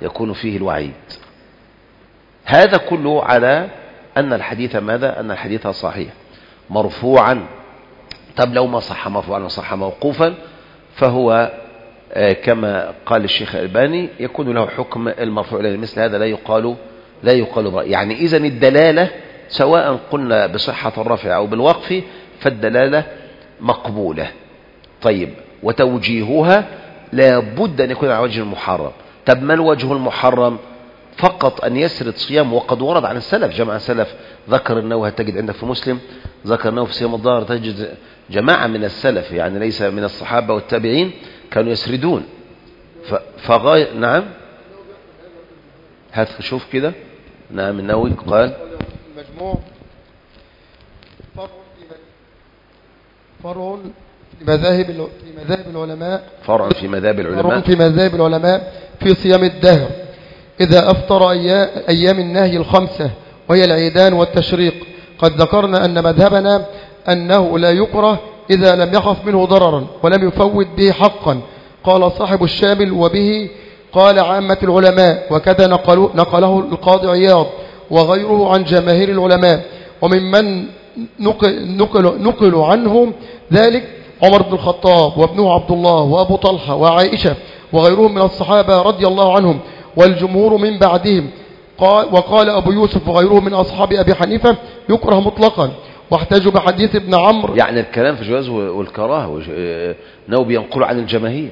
يكون فيه الوعيد. هذا كله على أن الحديث ماذا؟ أن الحديث صحيح مرفوعا. طب لو ما صح مرفوعا وصح موقوفا فهو كما قال الشيخ الألباني يكون له حكم المرفوع إليه. مثل هذا لا يقال لا يقال برأي. يعني إذن الدلالة سواء قلنا بصحة الرفع أو بالوقف فالدلالة مقبولة. طيب وتوجيهها لا بد أن يكون على وجه المحرم. طب ما الوجه المحرم؟ فقط أن يسرد صيام، وقد ورد عن السلف جماعة السلف. ذكر النووي تجد عندك في مسلم، ذكر النووي في صيام الظهر تجد جماعة من السلف يعني ليس من الصحابة والتابعين كانوا يسردون فغاية. نعم هات شوف كده. نعم النووي قال المجموع فرع في مذاهب في مذاهب العلماء فرع في مذاهب العلماء فرع في مذاهب العلماء في صيام الدهر إذا أفطر أيام النهي الخمسة وهي العيدان والتشريق. قد ذكرنا أن مذهبنا أنه لا يكره إذا لم يخف منه ضررا ولم يفوت به حقا. قال صاحب الشامل وبه قال عامة العلماء، وكذا نقله القاضي عياض وغيره عن جماهير العلماء. وممن نقل, نقل, نقل عنهم ذلك عمر بن الخطاب وابنه عبد الله وأبو طلحة وعائشة وغيرهم من الصحابة رضي الله عنهم والجمهور من بعدهم. قال وقال أبو يوسف وغيره من أصحاب أبي حنيفة يكره مطلقا، واحتجوا بحديث ابن عمرو. يعني الكلام في الجواز والكراهه نو بينقل عن الجماهير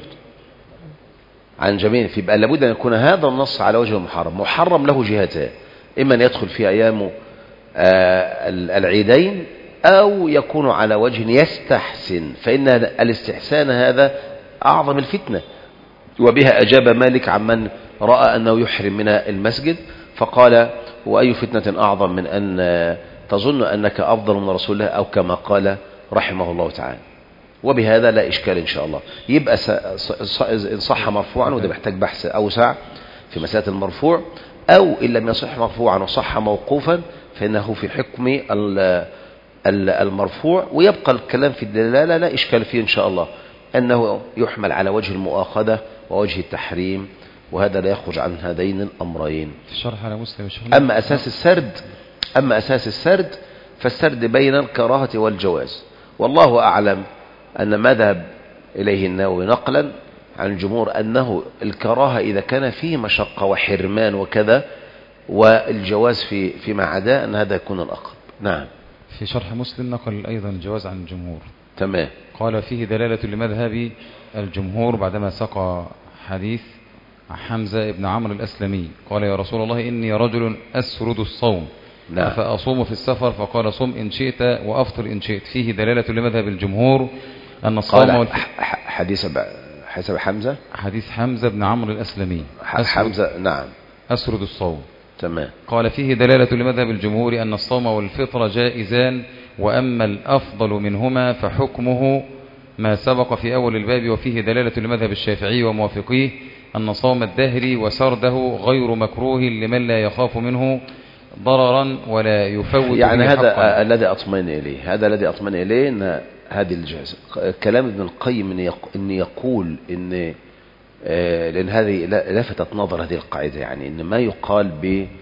عن الجماهير. فيبقى لابد أن يكون هذا النص على وجه المحرم. محرم له جهتان، إما أن يدخل في أيام العيدين أو يكون على وجه يستحسن، فإن الاستحسان هذا أعظم الفتنة. وبها أجاب مالك عمن رأى أنه يحرم من المسجد فقال وأي فتنة أعظم من أن تظن أنك أفضل من رسول الله، أو كما قال رحمه الله تعالى. وبهذا لا إشكال إن شاء الله. يبقى إن صح مرفوعا، وده محتاج بحث أوسع في مسألة المرفوع، أو إن لم يصح مرفوعا وصح موقوفا فإنه في حكم المرفوع. ويبقى الكلام في الدلالة لا إشكال فيه إن شاء الله، أنه يحمل على وجه المؤاخذة ووجه التحريم، وهذا لا يخرج عن هذين الأمرين. في شرح على مسلم. أما أساس السرد أما أساس السرد فالسرد بين الكراهة والجواز. والله أعلم أن ما ذهب إليه النووي نقلا عن الجمهور أنه الكراهة إذا كان فيه مشقة وحرمان وكذا، والجواز في فيما عدا أن هذا يكون الأقرب. نعم. في شرح مسلم نقل أيضا الجواز عن الجمهور. تمام. قال فيه دلالة لمذهب الجمهور بعدما سقى حديث حمزة بن عمرو الأسلمي. قال يا رسول الله إني رجل أسرد الصوم نعم. فأصوم في السفر، فقال صم إن شئت وأفطر إن شئت. فيه دلالة لمذهب الجمهور أن الصوم والف... حديث حسب حمزة حديث حمزة بن عمرو الأسلمي حمزة نعم أسرد الصوم. تمام. قال فيه دلالة لمذهب الجمهور أن الصوم والفطر جائزان، وأما الأفضل منهما فحكمه ما سبق في أول الباب. وفيه دلالة لمذهب الشافعي وموافقيه أن صوم الدهر وسرده غير مكروه لمن لا يخاف منه ضررا ولا يفوت يعني به هذا حقا. الذي أطمئن إليه هذا الذي أطمئن إليه أن هذه الجائزة. كلام ابن القيم أن يقول إن لأن هذه لفتت نظر هذه القاعدة، يعني إن ما يقال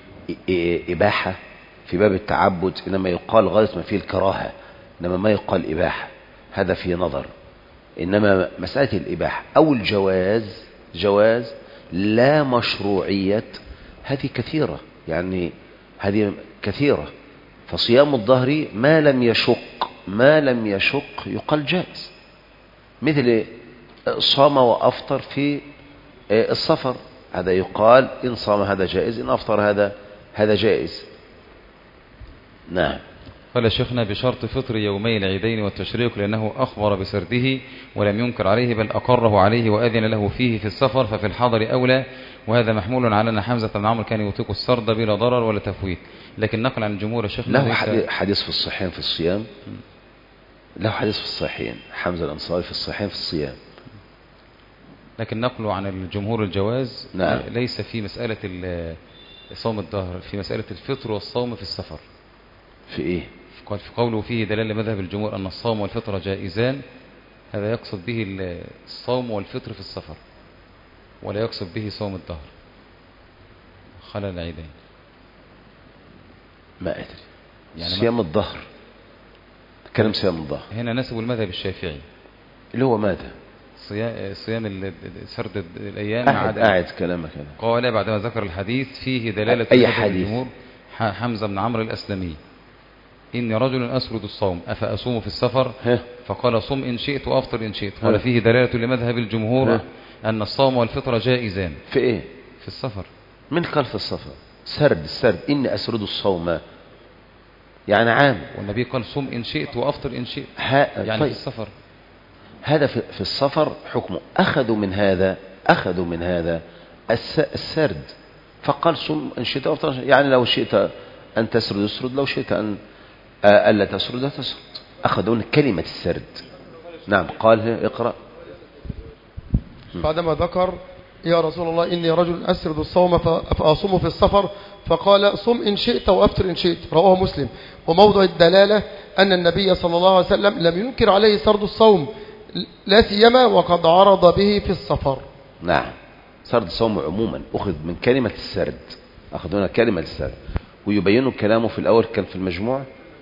بإباحة في باب التعبد إنما يقال غاية ما فيه الكراهة، إنما ما يقال إباحة هذا فيه نظر. إنما مسألة الإباحة أو الجواز جواز لا مشروعية هذه كثيرة، يعني هذه كثيرة. فصيام الظهر ما لم يشق ما لم يشق يقال جائز، مثل صام وأفطر في السفر هذا يقال إن صام هذا جائز، إن أفطر هذا هذا جائز. نعم. قال شيخنا بشرط فطر يومي العيدين والتشريق، لأنه أخبر بسرده ولم ينكر عليه بل أقره عليه وأذن له فيه في السفر، ففي الحضر أولى. وهذا محمول على أن حمزة بن عمرو كان يطيق السرد بلا ضرر ولا تفويت. لكن نقل عن الجمهور شيخنا له حديث في الصحيحين في الصيام له حديث في الصحيحين حمزة الأنصاري في الصحيحين في الصيام. لكن نقله عن الجمهور الجواز نعم. ليس في مسألة صوم الظهر، في مسألة الفطر والصوم في السفر. في إيه؟ قال في قوله فيه دلالة مذهب الجمهور أن الصوم والفطر جائزان، هذا يقصد به الصوم والفطر في السفر، ولا يقصد به صوم الظهر. خلال العيدين؟ ما أدري يعني صيام الظهر، كلام صيام الظهر هنا نسب المذهب الشافعي اللي هو ماذا؟ صيام صيام سرد الأيام. قاعد قاعد كلامك هذا. قال بعدما ذكر الحديث فيه دلالة أي حديث؟ الجمهور حمزة بن عمرو الأسلمي إني رجل أسرد الصوم أفأصوم في السفر؟ ها. فقال صم إن شئت وأفطر إن شئت. قال فيه دلالة لمذهب الجمهور ها. أن الصوم والفطر جائزان. في إيه؟ في السفر. من قال في السفر؟ سرد السرد إني أسرد الصوم يعني عام، والنبي قال صم إن شئت وأفطر إن شئت يعني طيب. في السفر. هذا في السفر حكمه. أخذوا من هذا أخذوا من هذا السرد، فقال صم إن شئت وأفطر، يعني لو شئت أن تسرد اسرد، لو شئت أن ألا تسرد تسرد. أخذوا من كلمة السرد. نعم قال اقرأ. بعدما ذكر يا رسول الله إني رجل أسرد الصوم فأصوم في السفر، فقال صم إن شئت وأفطر إن شئت، رواه مسلم. وموضع الدلالة أن النبي صلى الله عليه وسلم لم ينكر عليه سرد الصوم، لا سيما وقد عرض به في السفر. نعم سرد الصوم عموما أخذ من كلمة السرد، أخذونا كلمة السرد. ويبينوا كلامه في الأول كان في المجموع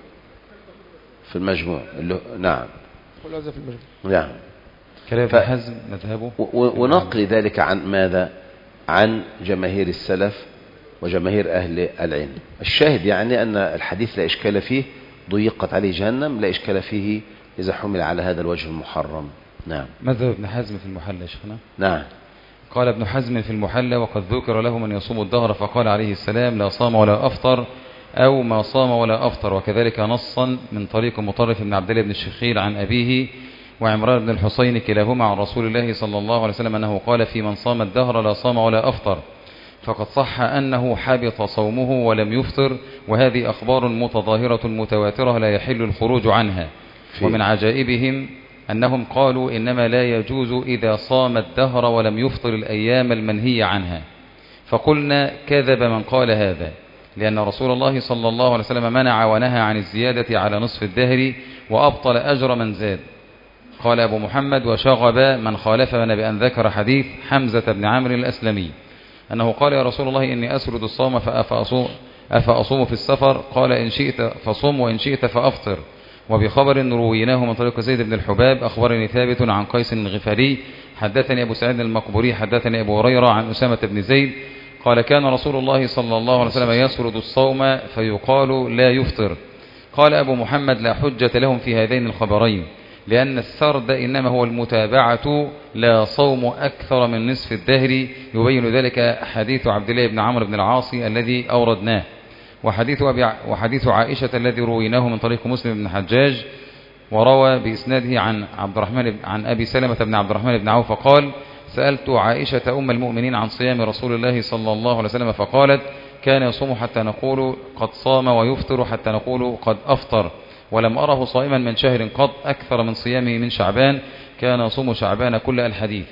في المجموع اللي نعم في المجموع. نعم كلام ف... حزم مذهبه. ونقل ذلك عن ماذا؟ عن جماهير السلف وجماهير أهل العلم. الشاهد يعني أن الحديث لا إشكال فيه، ضيقت عليه جهنم، لا إشكال فيه إذا حمل على هذا الوجه المحرم. نعم. مذهب ابن حزم في المحلى يا شيخنا. نعم. قال ابن حزم في المحلى وقد ذكر له من يصوم الدهر فقال عليه السلام لا صام ولا أفطر أو ما صام ولا أفطر. وكذلك نصا من طريق مطرف بن عبد الله بن الشخير عن أبيه وعمران بن الحسين كلاهما عن رسول الله صلى الله عليه وسلم أنه قال في من صام الدهر لا صام ولا أفطر، فقد صح أنه حبط صومه ولم يفطر. وهذه أخبار متظاهرة متواترة لا يحل الخروج عنها. ومن عجائبهم أنهم قالوا إنما لا يجوز إذا صام الدهر ولم يفطر الأيام المنهي عنها. فقلنا كذب من قال هذا، لأن رسول الله صلى الله عليه وسلم منع ونهى عن الزيادة على نصف الدهر وأبطل أجر من زاد. قال أبو محمد وشغب من خالفنا بأن ذكر حديث حمزة بن عمرو الأسلمي أنه قال يا رسول الله إني أسرد الصوم فأفأصوم أفأصوم في السفر؟ قال إن شئت فصم وإن شئت فأفطر. وبخبر رويناه من طريق زيد بن الحباب أخبرني ثابت عن قيس الغفاري حدثني أبو سعيد المقبوري حدثني أبو هريرة عن أسامة بن زيد قال كان رسول الله صلى الله عليه وسلم يسرد الصوم فيقال لا يفطر. قال أبو محمد لا حجة لهم في هذين الخبرين، لأن السرد إنما هو المتابعة لا صوم أكثر من نصف الدهر. يبين ذلك حديث عبد الله بن عمرو بن العاص الذي أوردناه، وحديث, أبي وحديث عائشة الذي رويناه من طريق مسلم بن حجاج، وروى بإسناده عن عبد الرحمن عن أبي سلمة بن عبد الرحمن بن عوف قال سألت عائشة أم المؤمنين عن صيام رسول الله صلى الله عليه وسلم فقالت كان يصوم حتى نقول قد صام ويفطر حتى نقول قد أفطر، ولم أره صائما من شهر قط أكثر من صيامه من شعبان، كان يصوم شعبان كل الحديث.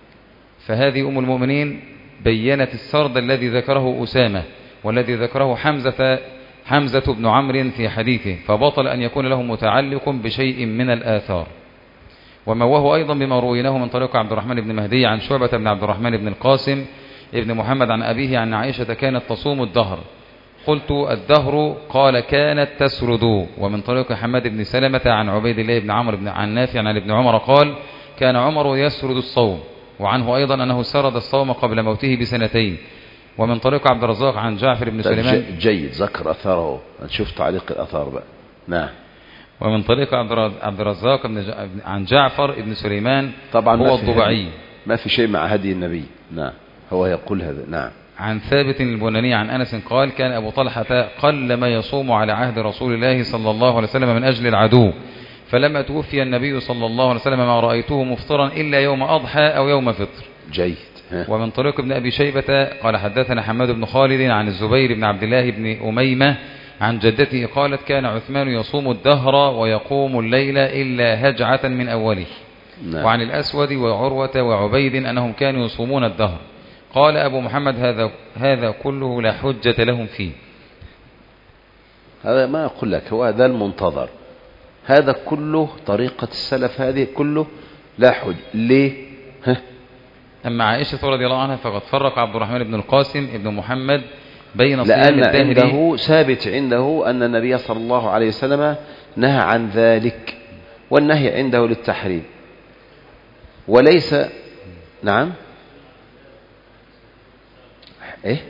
فهذه أم المؤمنين بيّنت السرد الذي ذكره أسامة والذي ذكره حمزة حمزة بن عمرو في حديثه، فبطل أن يكون له متعلق بشيء من الآثار. وما وهو أيضا بما رويناه من طريق عبد الرحمن بن مهدي عن شعبة بن عبد الرحمن بن القاسم ابن محمد عن أبيه عن عائشة كانت تصوم الدهر. قلت الدهر قال كانت تسرد. ومن طريق حماد بن سلمة عن عبيد الله بن عمرو بن عن نافع عن ابن عمر قال كان عمر يسرد الصوم، وعنه أيضا أنه سرد الصوم قبل موته بسنتين. ومن طريق عبد الرزاق عن جعفر بن سليمان جيد ذكر أثاره، نشوف تعليق الأثار بقى. نعم. ومن طريق عبد الرزاق عن جعفر بن سليمان طبعا هو الضبعي، ما في شيء مع هدي النبي. نعم هو يقول هذا. نعم. عن ثابت البناني عن أنس قال كان أبو طلحة قل ما يصوم على عهد رسول الله صلى الله عليه وسلم من أجل العدو، فلما توفي النبي صلى الله عليه وسلم ما رأيته مفطرا إلا يوم أضحى أو يوم فطر. جيد. ومن طريق ابن أبي شيبة قال حدثنا حماد بن خالد عن الزبير بن عبد الله بن أميمة عن جدته قالت كان عثمان يصوم الدهر ويقوم الليل إلا هجعة من أوله. نعم. وعن الأسود وعروة وعبيد أنهم كانوا يصومون الدهر. قال أبو محمد هذا هذا كله لا حجة لهم فيه. هذا ما أقول لك، هو هذا المنتظر، هذا كله طريقة السلف، هذه كله لا حج. ليه؟ ها؟ أما عائشة رضي الله عنها فقد فرق عبد الرحمن بن القاسم ابن محمد بين صيام لأن الدهر. عنده ثابت عنده أن النبي صلى الله عليه وسلم نهى عن ذلك، والنهي عنده للتحريم وليس. نعم إيه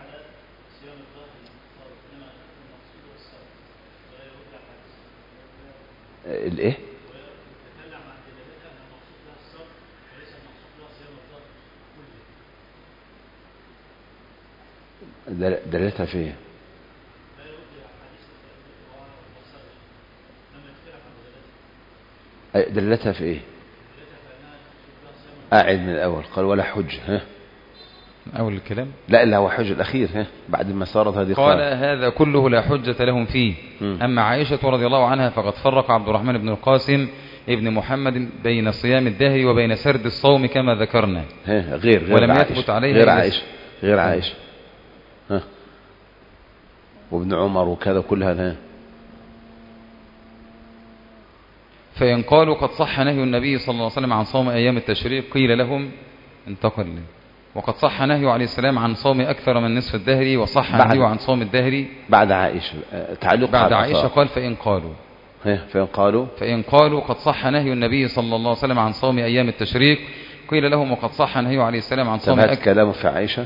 الإيه دلالتها فيه دلالتها في ايه؟ قاعد من الاول قال ولا حج. ها اول الكلام لا اللي هو حج الاخير. ها بعد ما صارت هذه قال قال هذا كله لا حجة لهم فيه. م. اما عائشة رضي الله عنها فقد فرق عبد الرحمن بن القاسم ابن محمد بين صيام الدهر وبين سرد الصوم كما ذكرنا. ها غير غير ولم عائشة. يثبت عليه غير عائشة غير عائشة ها وابن عمر وكذا كل هذا. فإن قالوا قد صح نهي النبي صلى الله عليه وسلم عن صوم أيام التشريق قيل لهم انتقل لي. وقد صح نهي عليه السلام عن صوم أكثر من نصف الدهر وصح نهيه عن صوم الدهر بعد عائشة. تعليق بعد عائشة قال فإن قالوا فإن قالوا فإن قالوا قد صح نهي النبي صلى الله عليه وسلم عن صوم أيام التشريق قيل لهم وقد صح نهيه عليه السلام عن صوم أكثر كلامه في عائشة.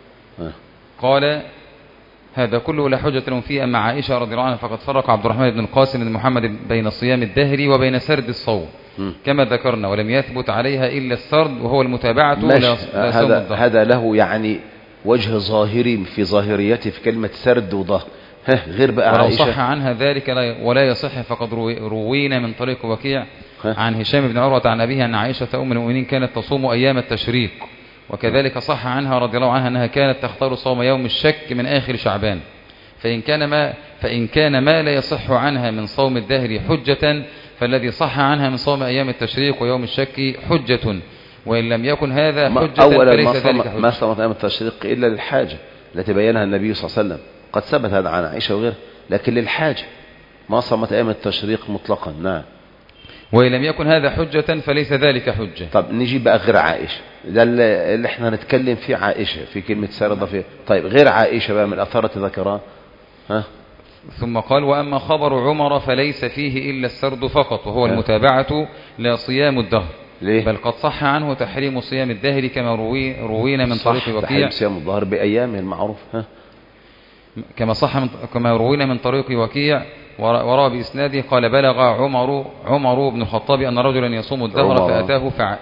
قال هذا كله لا حجة لهم فيه. أما عائشة رضي الله عنها فقد فرق عبد الرحمن بن القاسم بن محمد بين صيام الدهر وبين سرد الصوم م. كما ذكرنا ولم يثبت عليها إلا السرد وهو المتابعة لا, لا صوم هذا, هذا له يعني وجه ظاهري في ظاهريته في كلمة سرد وظهر. غير بقى ولو عائشة صح عنها ذلك ولا يصح فقد روينا من طريق وكيع عن هشام بن عروة عن أبيها أن عائشة أم المؤمنين كانت تصوم أيام التشريق وكذلك صح عنها رضي الله عنها أنها كانت تختار صوم يوم الشك من آخر شعبان. فإن كان ما فإن كان ما لا يصح عنها من صوم الدهر حجة فالذي صح عنها من صوم أيام التشريق ويوم الشك حجة وإن لم يكن هذا حجة فليس ذلك حجة. ما صامت أيام التشريق إلا للحاجة التي بينها النبي صلى الله عليه وسلم. قد ثبت هذا عن عائشة وغيرها لكن للحاجة ما صامت أيام التشريق مطلقا. نعم وإن لم يكن هذا حجة فليس ذلك حجة. طب نجيب بقى غير عائشة ده اللي احنا هنتكلم فيه عائشة في كلمة سردة فيه. طيب غير عائشة بقى من الأثارة ذكرها. ها ثم قال وأما خبر عمر فليس فيه إلا السرد فقط وهو ها. المتابعة لا صيام الدهر. ليه؟ بل قد صح عنه تحريم صيام الدهر كما روي روينا من طريق وكيع. تحريم صيام الدهر بأيامه المعروف. ها كما صح من كما روينا من طريق وكيع وراى بإسناده قال بلغ عمر عمر بن الخطاب أن رجلا يصوم الدهر فأتاه فع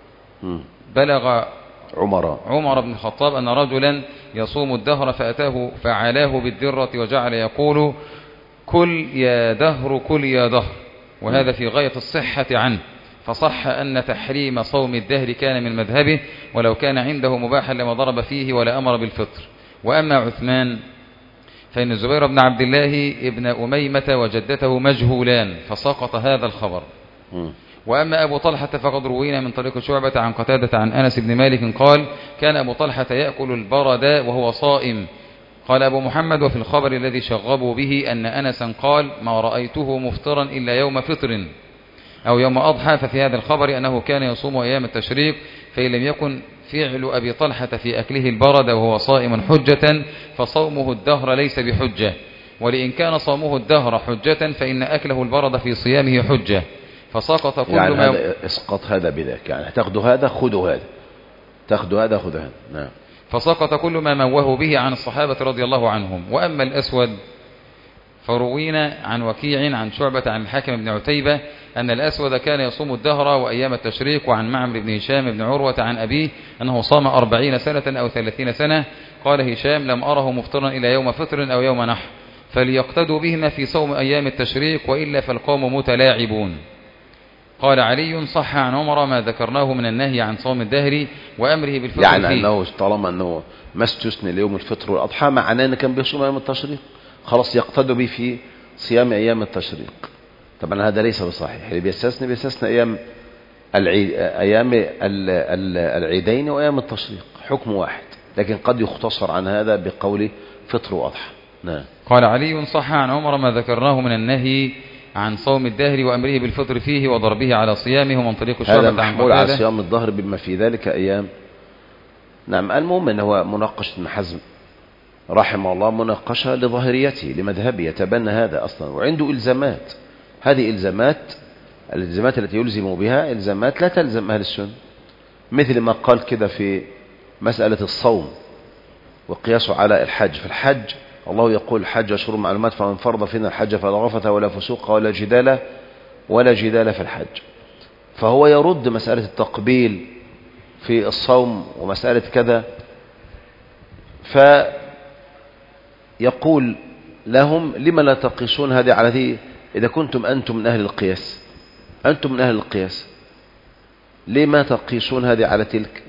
بلغ عمر عمر بن الخطاب أن رجلا يصوم الدهر فأتاه فعلاه بالدرة وجعل يقول كل يا دهر كل يا دهر وهذا في غاية الصحة عنه. فصح أن تحريم صوم الدهر كان من مذهبه ولو كان عنده مباحا لما ضرب فيه ولا أمر بالفطر. وأما عثمان فإن الزبير بن عبد الله ابن أميمة وجدته مجهولان فسقط هذا الخبر. م. وأما أبو طلحة فقد روينا من طريق شعبة عن قتادة عن أنس بن مالك قال كان أبو طلحة يأكل البرد وهو صائم. قال أبو محمد وفي الخبر الذي شغبوا به أن أنسا قال ما رأيته مفطرا إلا يوم فطر أو يوم أضحى ففي هذا الخبر أنه كان يصوم أيام التشريق فإن لم يكن فعل أبي طلحة في أكله البرد وهو صائم حجة فصومه الدهر ليس بحجة ولئن كان صومه الدهر حجة فإن أكله البرد في صيامه حجة. فسقط كل يعني ما هذا اسقط هذا بذاك يعني تاخذوا هذا خذوا هذا تاخذوا هذا خذوا هذا. نعم فسقط كل ما موه به عن الصحابة رضي الله عنهم. وأما الأسود فروينا عن وكيع عن شعبة عن الحاكم بن عتيبة أن الأسود كان يصوم الدهر وأيام التشريق وعن معمر بن هشام بن عروة عن أبيه أنه صام أربعين سنة أو ثلاثين سنة. قال هشام لم أره مفطرا إلى يوم فطر أو يوم نحر فليقتدوا بهما في صوم أيام التشريق وإلا فالقوم متلاعبون. قال علي صح عن عمر ما ذكرناه من النهي عن صوم الدهر وأمره بالفطر يعني فيه. أنه طالما أنه ما استثنى ليوم الفطر والأضحى معناه أنه كان بيصوم أيام التشريق خلاص يقتدوا به في صيام أيام التشريق. طبعا هذا ليس بصحيح. اللي بيستثني بيستثني أيام العيد أيام العيدين وأيام التشريق حكم واحد لكن قد يختصر عن هذا بقول فطر وأضحى. نعم قال علي صح عن عمر ما ذكرناه من النهي عن صوم الدهر وأمره بالفطر فيه وضربه على صيامه ومن طريق هذا شعبة عن محمول على قتادة. صيام الظهر بما في ذلك أيام. نعم، المهم أنه هو مناقشة ابن حزم رحمه الله مناقشة لظاهريته لمذهبه، يتبنى هذا أصلا وعنده إلزامات. هذه إلزامات الإلزامات التي يلزم بها إلزامات لا تلزم أهل السنة، مثل ما قال كده في مسألة الصوم وقياسه على الحج. في الحج الله يقول الحج أشهر معلومات فمن فرض فينا الحج فلا رفث ولا فسوق ولا جدال ولا جدال في الحج. فهو يرد مسألة التقبيل في الصوم ومسألة كذا، فيقول لهم لما لا تقيسون هذه على ذي إذا كنتم أنتم من أهل القياس، أنتم من أهل القياس لما تقيسون هذه على تلك؟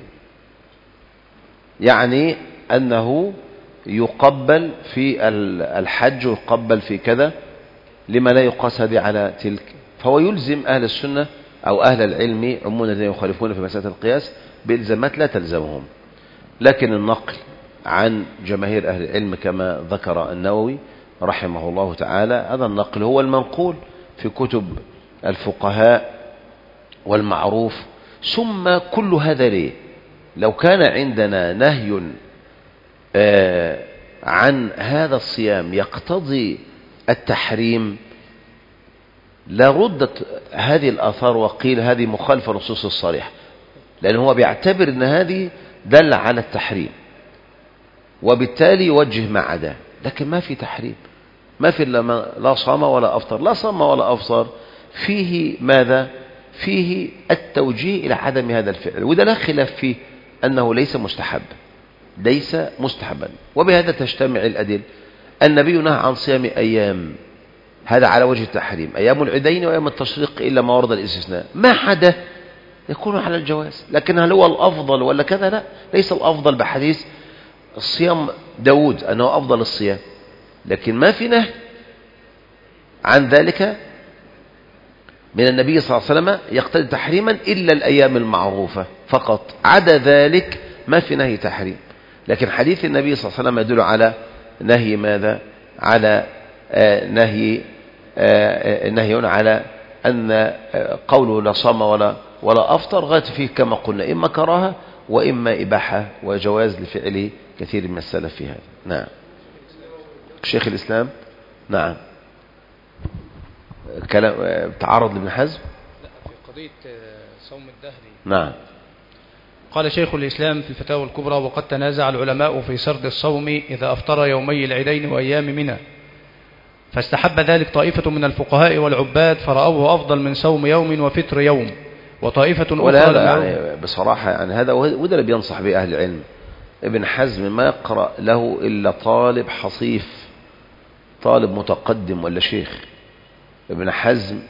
يعني أنه يقبل في الحج ويقبل في كذا، لما لا يقاس هذه على تلك؟ فهو يلزم أهل السنة أو أهل العلم عموما الذين يخالفون في مسألة القياس بإلزامات لا تلزمهم. لكن النقل عن جماهير أهل العلم كما ذكر النووي رحمه الله تعالى، هذا النقل هو المنقول في كتب الفقهاء والمعروف. ثم كل هذا ليه؟ لو كان عندنا نهي آه عن هذا الصيام يقتضي التحريم لردت هذه الآثار وقيل هذه مخالفة للنصوص الصريحة، لأن هو بيعتبر أن هذه دل على التحريم وبالتالي يوجه ما عداه. لكن ما في تحريم، ما في لا صام ولا أفطر، لا صام ولا أفطر، فيه ماذا؟ فيه التوجيه إلى عدم هذا الفعل، وده لا خلاف فيه أنه ليس مستحب، ليس مستحبا. وبهذا تجتمع الأدلة. النبي نهى عن صيام أيام، هذا على وجه التحريم، أيام العيدين وأيام التشريق إلا ما ورد الاستثناء، ما حدا يكون على الجواز. لكن هل هو الأفضل ولا كذا؟ لا، ليس الأفضل بحديث الصيام داود أنه أفضل الصيام، لكن ما في نهي عن ذلك من النبي صلى الله عليه وسلم يقتضي تحريما إلا الأيام المعروفة فقط، عدا ذلك ما في نهي تحريم. لكن حديث النبي صلى الله عليه وسلم يدل على نهي ماذا؟ على آه نهي آه نهي على أن آه قوله لا صام ولا ولا أفطر غاية فيه كما قلنا إما كراهة وإما إباحة وجواز لفعل كثير من السلف في هذا. نعم. شيخ الإسلام نعم كلام تعرض لابن حزم في قضية صوم الدهر. نعم. قال شيخ الإسلام في الفتاوى الكبرى: وقد تنازع العلماء في سرد الصوم إذا أفطر يومي العيدين وأيام منى، فاستحب ذلك طائفة من الفقهاء والعباد فرأوه أفضل من صوم يوم وفطر يوم، وطائفة أخرى يعني بصراحة يعني هذا وده اللي بينصح به أهل العلم. ابن حزم ما يقرأ له إلا طالب حصيف، طالب متقدم ولا شيخ. ابن حزم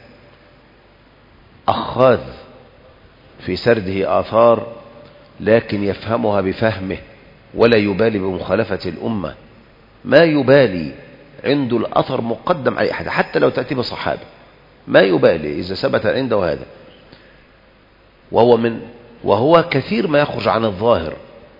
أخاذ في سرده آثار لكن يفهمها بفهمه ولا يبالي بمخالفة الأمة، ما يبالي، عنده الأثر مقدم على أحد حتى لو تأتي بصحابة، ما يبالي إذا ثبت عنده هذا. وهو من وهو كثير ما يخرج عن الظاهر،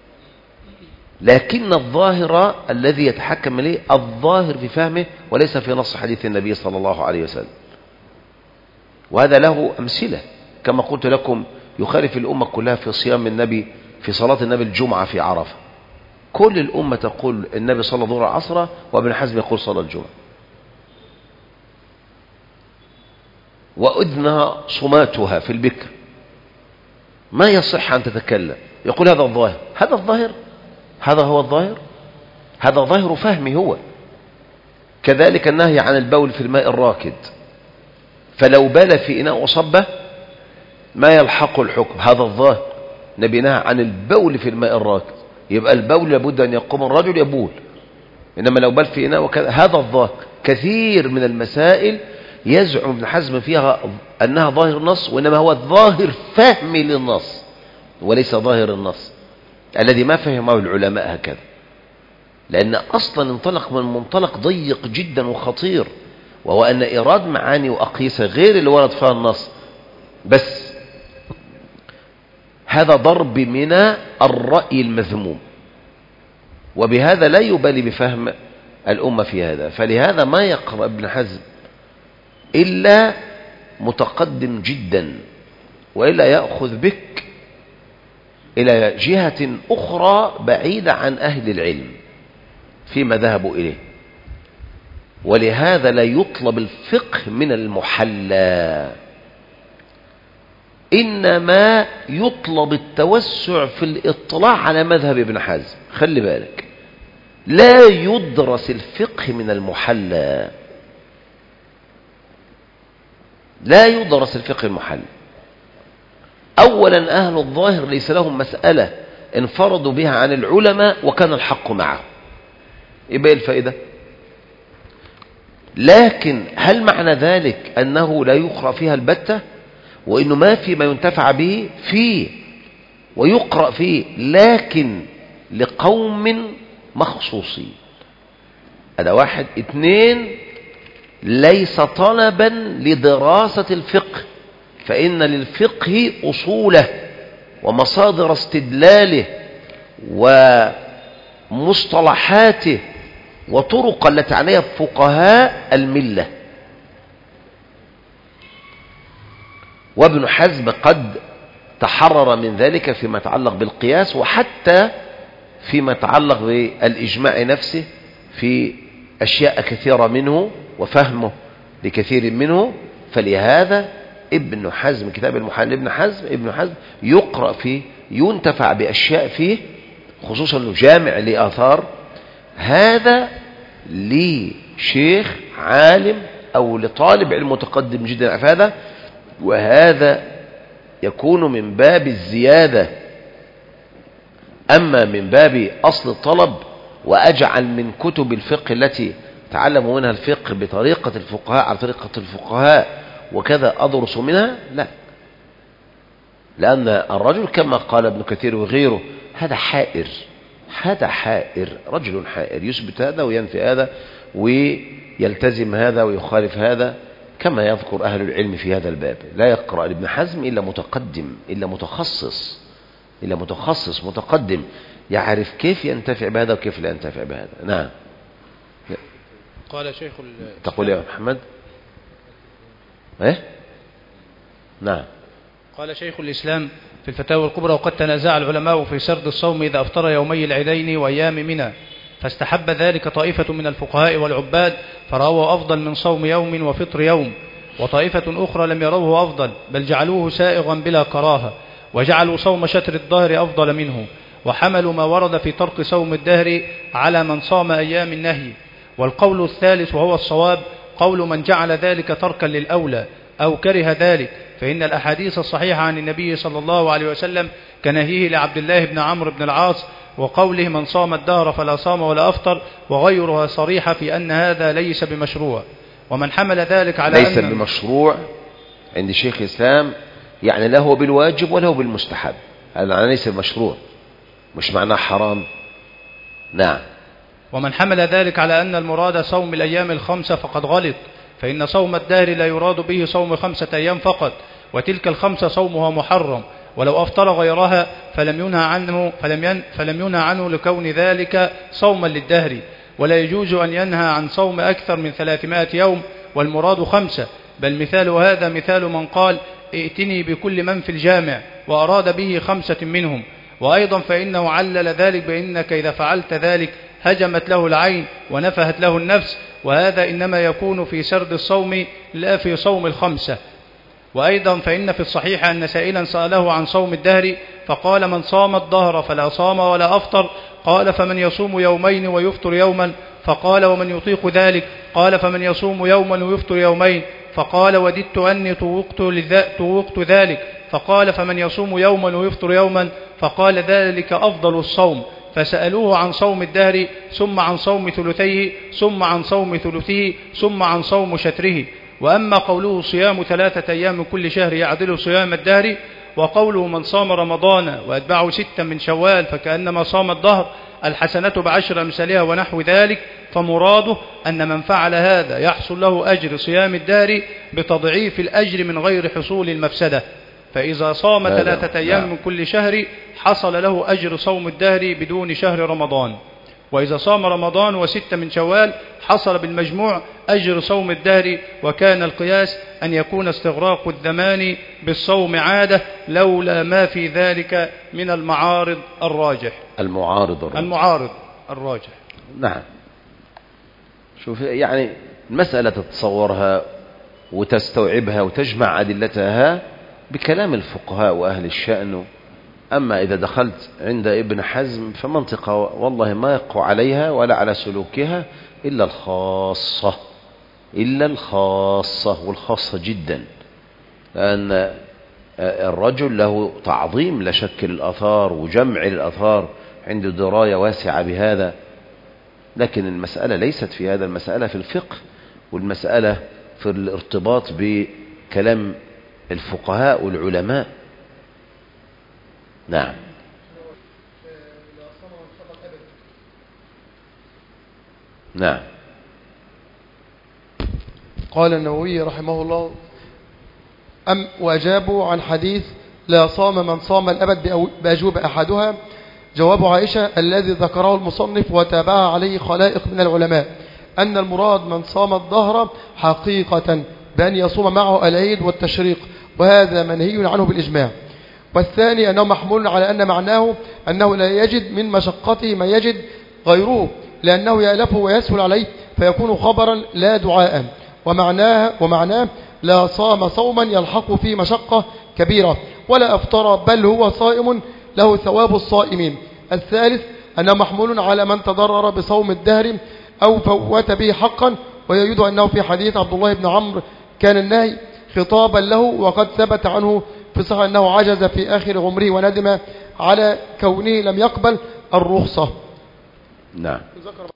لكن الظاهر الذي يتحكم إليه الظاهر في فهمه وليس في نص حديث النبي صلى الله عليه وسلم. وهذا له أمثلة كما قلت لكم، يخالف الأمة كلها في صيام النبي في صلاة النبي الجمعة في عرفة، كل الأمة تقول النبي صلى الله عليه وسلم وابن حزم يقول صلاة الجمعة. وأذنها صماتها في البكر، ما يصح أن تتكلم، يقول هذا الظاهر، هذا الظاهر، هذا هو الظاهر، هذا ظاهر فهمي هو. كذلك النهي عن البول في الماء الراكد، فلو بال في إناء وصبه ما يلحق الحكم، هذا الظاهر. نبي نهى عن البول في الماء الراكد، يبقى البول لابد أن يقوم الرجل يبول، إنما لو بال في إناء وكذا هذا الظاهر. كثير من المسائل يزعم ابن حزم فيها أنها ظاهر النص، وإنما هو الظاهر فهمي للنص وليس ظاهر النص الذي ما فهمه العلماء هكذا، لأن أصلا انطلق من منطلق ضيق جدا وخطير، وهو أن إيراد معاني وأقيسة غير اللي ورد فيها النص، بس هذا ضرب من الرأي المذموم، وبهذا لا يبالي بفهم الأمة في هذا. فلهذا ما يقرأ ابن حزم إلا متقدم جدا، وإلا يأخذ بك إلى جهة أخرى بعيدة عن أهل العلم فيما ذهبوا إليه. ولهذا لا يطلب الفقه من المحلى، إنما يطلب التوسع في الاطلاع على مذهب ابن حزم. خلي بالك، لا يدرس الفقه من المحلى، لا يدرس الفقه المحلى. أولا أهل الظاهر ليس لهم مسألة انفردوا بها عن العلماء وكان الحق معهم، يبقى الفائدة. لكن هل معنى ذلك أنه لا يقرأ فيها البتة، وإنه ما في ما ينتفع به فيه ويقرأ فيه، لكن لقوم مخصوصين. هذا واحد. اثنين، ليس طلبا لدراسة الفقه، فإن للفقه أصوله ومصادر استدلاله ومصطلحاته وطرق التي عليها فقهاء الملة. وابن حزم قد تحرر من ذلك فيما يتعلق بالقياس، وحتى فيما يتعلق بالإجماع نفسه في أشياء كثيرة منه وفهمه لكثير منه. فلهذا ابن حزم، كتاب المحلى ابن حزم ابن حزم يقرأ فيه، ينتفع بأشياء فيه، خصوصا أنه جامع لآثار. هذا لشيخ عالم أو لطالب علم متقدم جدا في هذا، وهذا يكون من باب الزيادة. أما من باب أصل الطلب وأجعل من كتب الفقه التي تعلموا منها الفقه بطريقة الفقهاء على طريقة الفقهاء وكذا أدرس منها، لا. لأن الرجل كما قال ابن كثير وغيره هذا حائر، هذا حائر، رجل حائر يثبت هذا وينفي هذا ويلتزم هذا ويخالف هذا، كما يذكر أهل العلم في هذا الباب. لا يقرأ ابن حزم إلا متقدم، إلا متخصص، إلا متخصص متقدم يعرف كيف ينتفع بهذا وكيف لا ينتفع بهذا. نعم. قال شيخ تقول يا محمد ايه؟ نعم. قال شيخ الإسلام في الفتاوى الكبرى: وقد تنازع العلماء في سرد الصوم إذا أفطر يومي العيدين وأيام منى، فاستحب ذلك طائفة من الفقهاء والعباد فرأوه أفضل من صوم يوم وفطر يوم، وطائفة أخرى لم يروه أفضل بل جعلوه سائغا بلا كراهة، وجعلوا صوم شتر الدهر أفضل منه، وحملوا ما ورد في ترك صوم الدهر على من صام أيام النهي. والقول الثالث وهو الصواب قول من جعل ذلك تركا للأولى أو كره ذلك، فإن الأحاديث الصحيحة عن النبي صلى الله عليه وسلم كنهيه لعبد الله بن عمرو بن العاص وقوله من صام الدهر فلا صام ولا أفطر وغيرها صريحة في أن هذا ليس بمشروع. ومن حمل ذلك على ليس أن بمشروع عند شيخ الإسلام يعني له بالواجب وله بالمستحب، هذا ليس بمشروع، مش معناه حرام. نعم. ومن حمل ذلك على أن المراد صوم الأيام الخمسة فقد غلط، فإن صوم الدهر لا يراد به صوم خمسة أيام فقط، وتلك الخمسة صومها محرم، ولو أفطر غيرها فلم ينهى عنه, فلم ين فلم ينهى عنه لكون ذلك صوما للدهر، ولا يجوز أن ينهى عن صوم أكثر من ثلاثمائة يوم والمراد خمسة. بل مثال هذا مثال من قال ائتني بكل من في الجامع وأراد به خمسة منهم. وأيضا فإنه علل ذلك بأنك إذا فعلت ذلك هجمت له العين ونفهت له النفس، وهذا إنما يكون في سرد الصوم لا في صوم الخمسة. وأيضا فإن في الصحيح أن سائلا سأله عن صوم الدهر فقال من صام الدهر فلا صام ولا أفطر، قال فمن يصوم يومين ويفطر يوما، فقال ومن يطيق ذلك، قال فمن يصوم يوما ويفطر يومين، فقال وددت أني طوقت ذلك، فقال فمن يصوم يوما ويفطر يوما، فقال ذلك أفضل الصوم. فسألوه عن صوم الدهر ثم عن صوم ثلثيه ثم عن صوم ثلثه ثم عن صوم شتره. وأما قوله صيام ثلاثة أيام من كل شهر يعدل صيام الدهر، وقوله من صام رمضان وأتبعه ستا من شوال فكأنما صام الدهر الحسنة بعشر أمثالها ونحو ذلك، فمراده أن من فعل هذا يحصل له أجر صيام الدهر بتضعيف الأجر من غير حصول المفسدة. فإذا صام ثلاثة أيام من كل شهر حصل له أجر صوم الدهر بدون شهر رمضان. وإذا صام رمضان وستة من شوال حصل بالمجموع أجر صوم الدهر. وكان القياس أن يكون استغراق الزمان بالصوم عادة لولا ما في ذلك من المعارض الراجح. المعارض الراجح المعارض الراجح. نعم. شوف يعني المسألة تتصورها وتستوعبها وتجمع أدلتها بكلام الفقهاء وأهل الشأن. أما إذا دخلت عند ابن حزم فمنطقة والله ما يقع عليها ولا على سلوكها إلا الخاصة إلا الخاصة والخاصة جدا، لأن الرجل له تعظيم لا شك للآثار وجمع للآثار، عنده دراية واسعة بهذا. لكن المسألة ليست في هذا، المسألة في الفقه، والمسألة في الارتباط بكلام الفقهاء والعلماء. نعم. نعم. قال النووي رحمه الله: أم وأجابوا عن حديث لا صام من صام الأبد بأجوب أحدها. جواب عائشة الذي ذكره المصنف وتابعه عليه خلائق من العلماء أن المراد من صام الظهر حقيقة بأن يصوم معه العيد والتشريق، وهذا منهي عنه بالإجماع. والثاني أنه محمول على أن معناه أنه لا يجد من مشقته ما يجد غيره، لأنه يألفه ويسهل عليه فيكون خبرا لا دعاء. ومعناه, ومعناه لا صام صوما يلحق فيه مشقة كبيرة ولا أفطر بل هو صائم له ثواب الصائمين. الثالث أنه محمول على من تضرر بصوم الدهر أو فوت به حقا، ويجد أنه في حديث عبد الله بن عمرو كان النهي خطابا له، وقد ثبت عنه في صحيح أنه عجز في آخر عمره وندم على كونه لم يقبل الرخصة. نعم.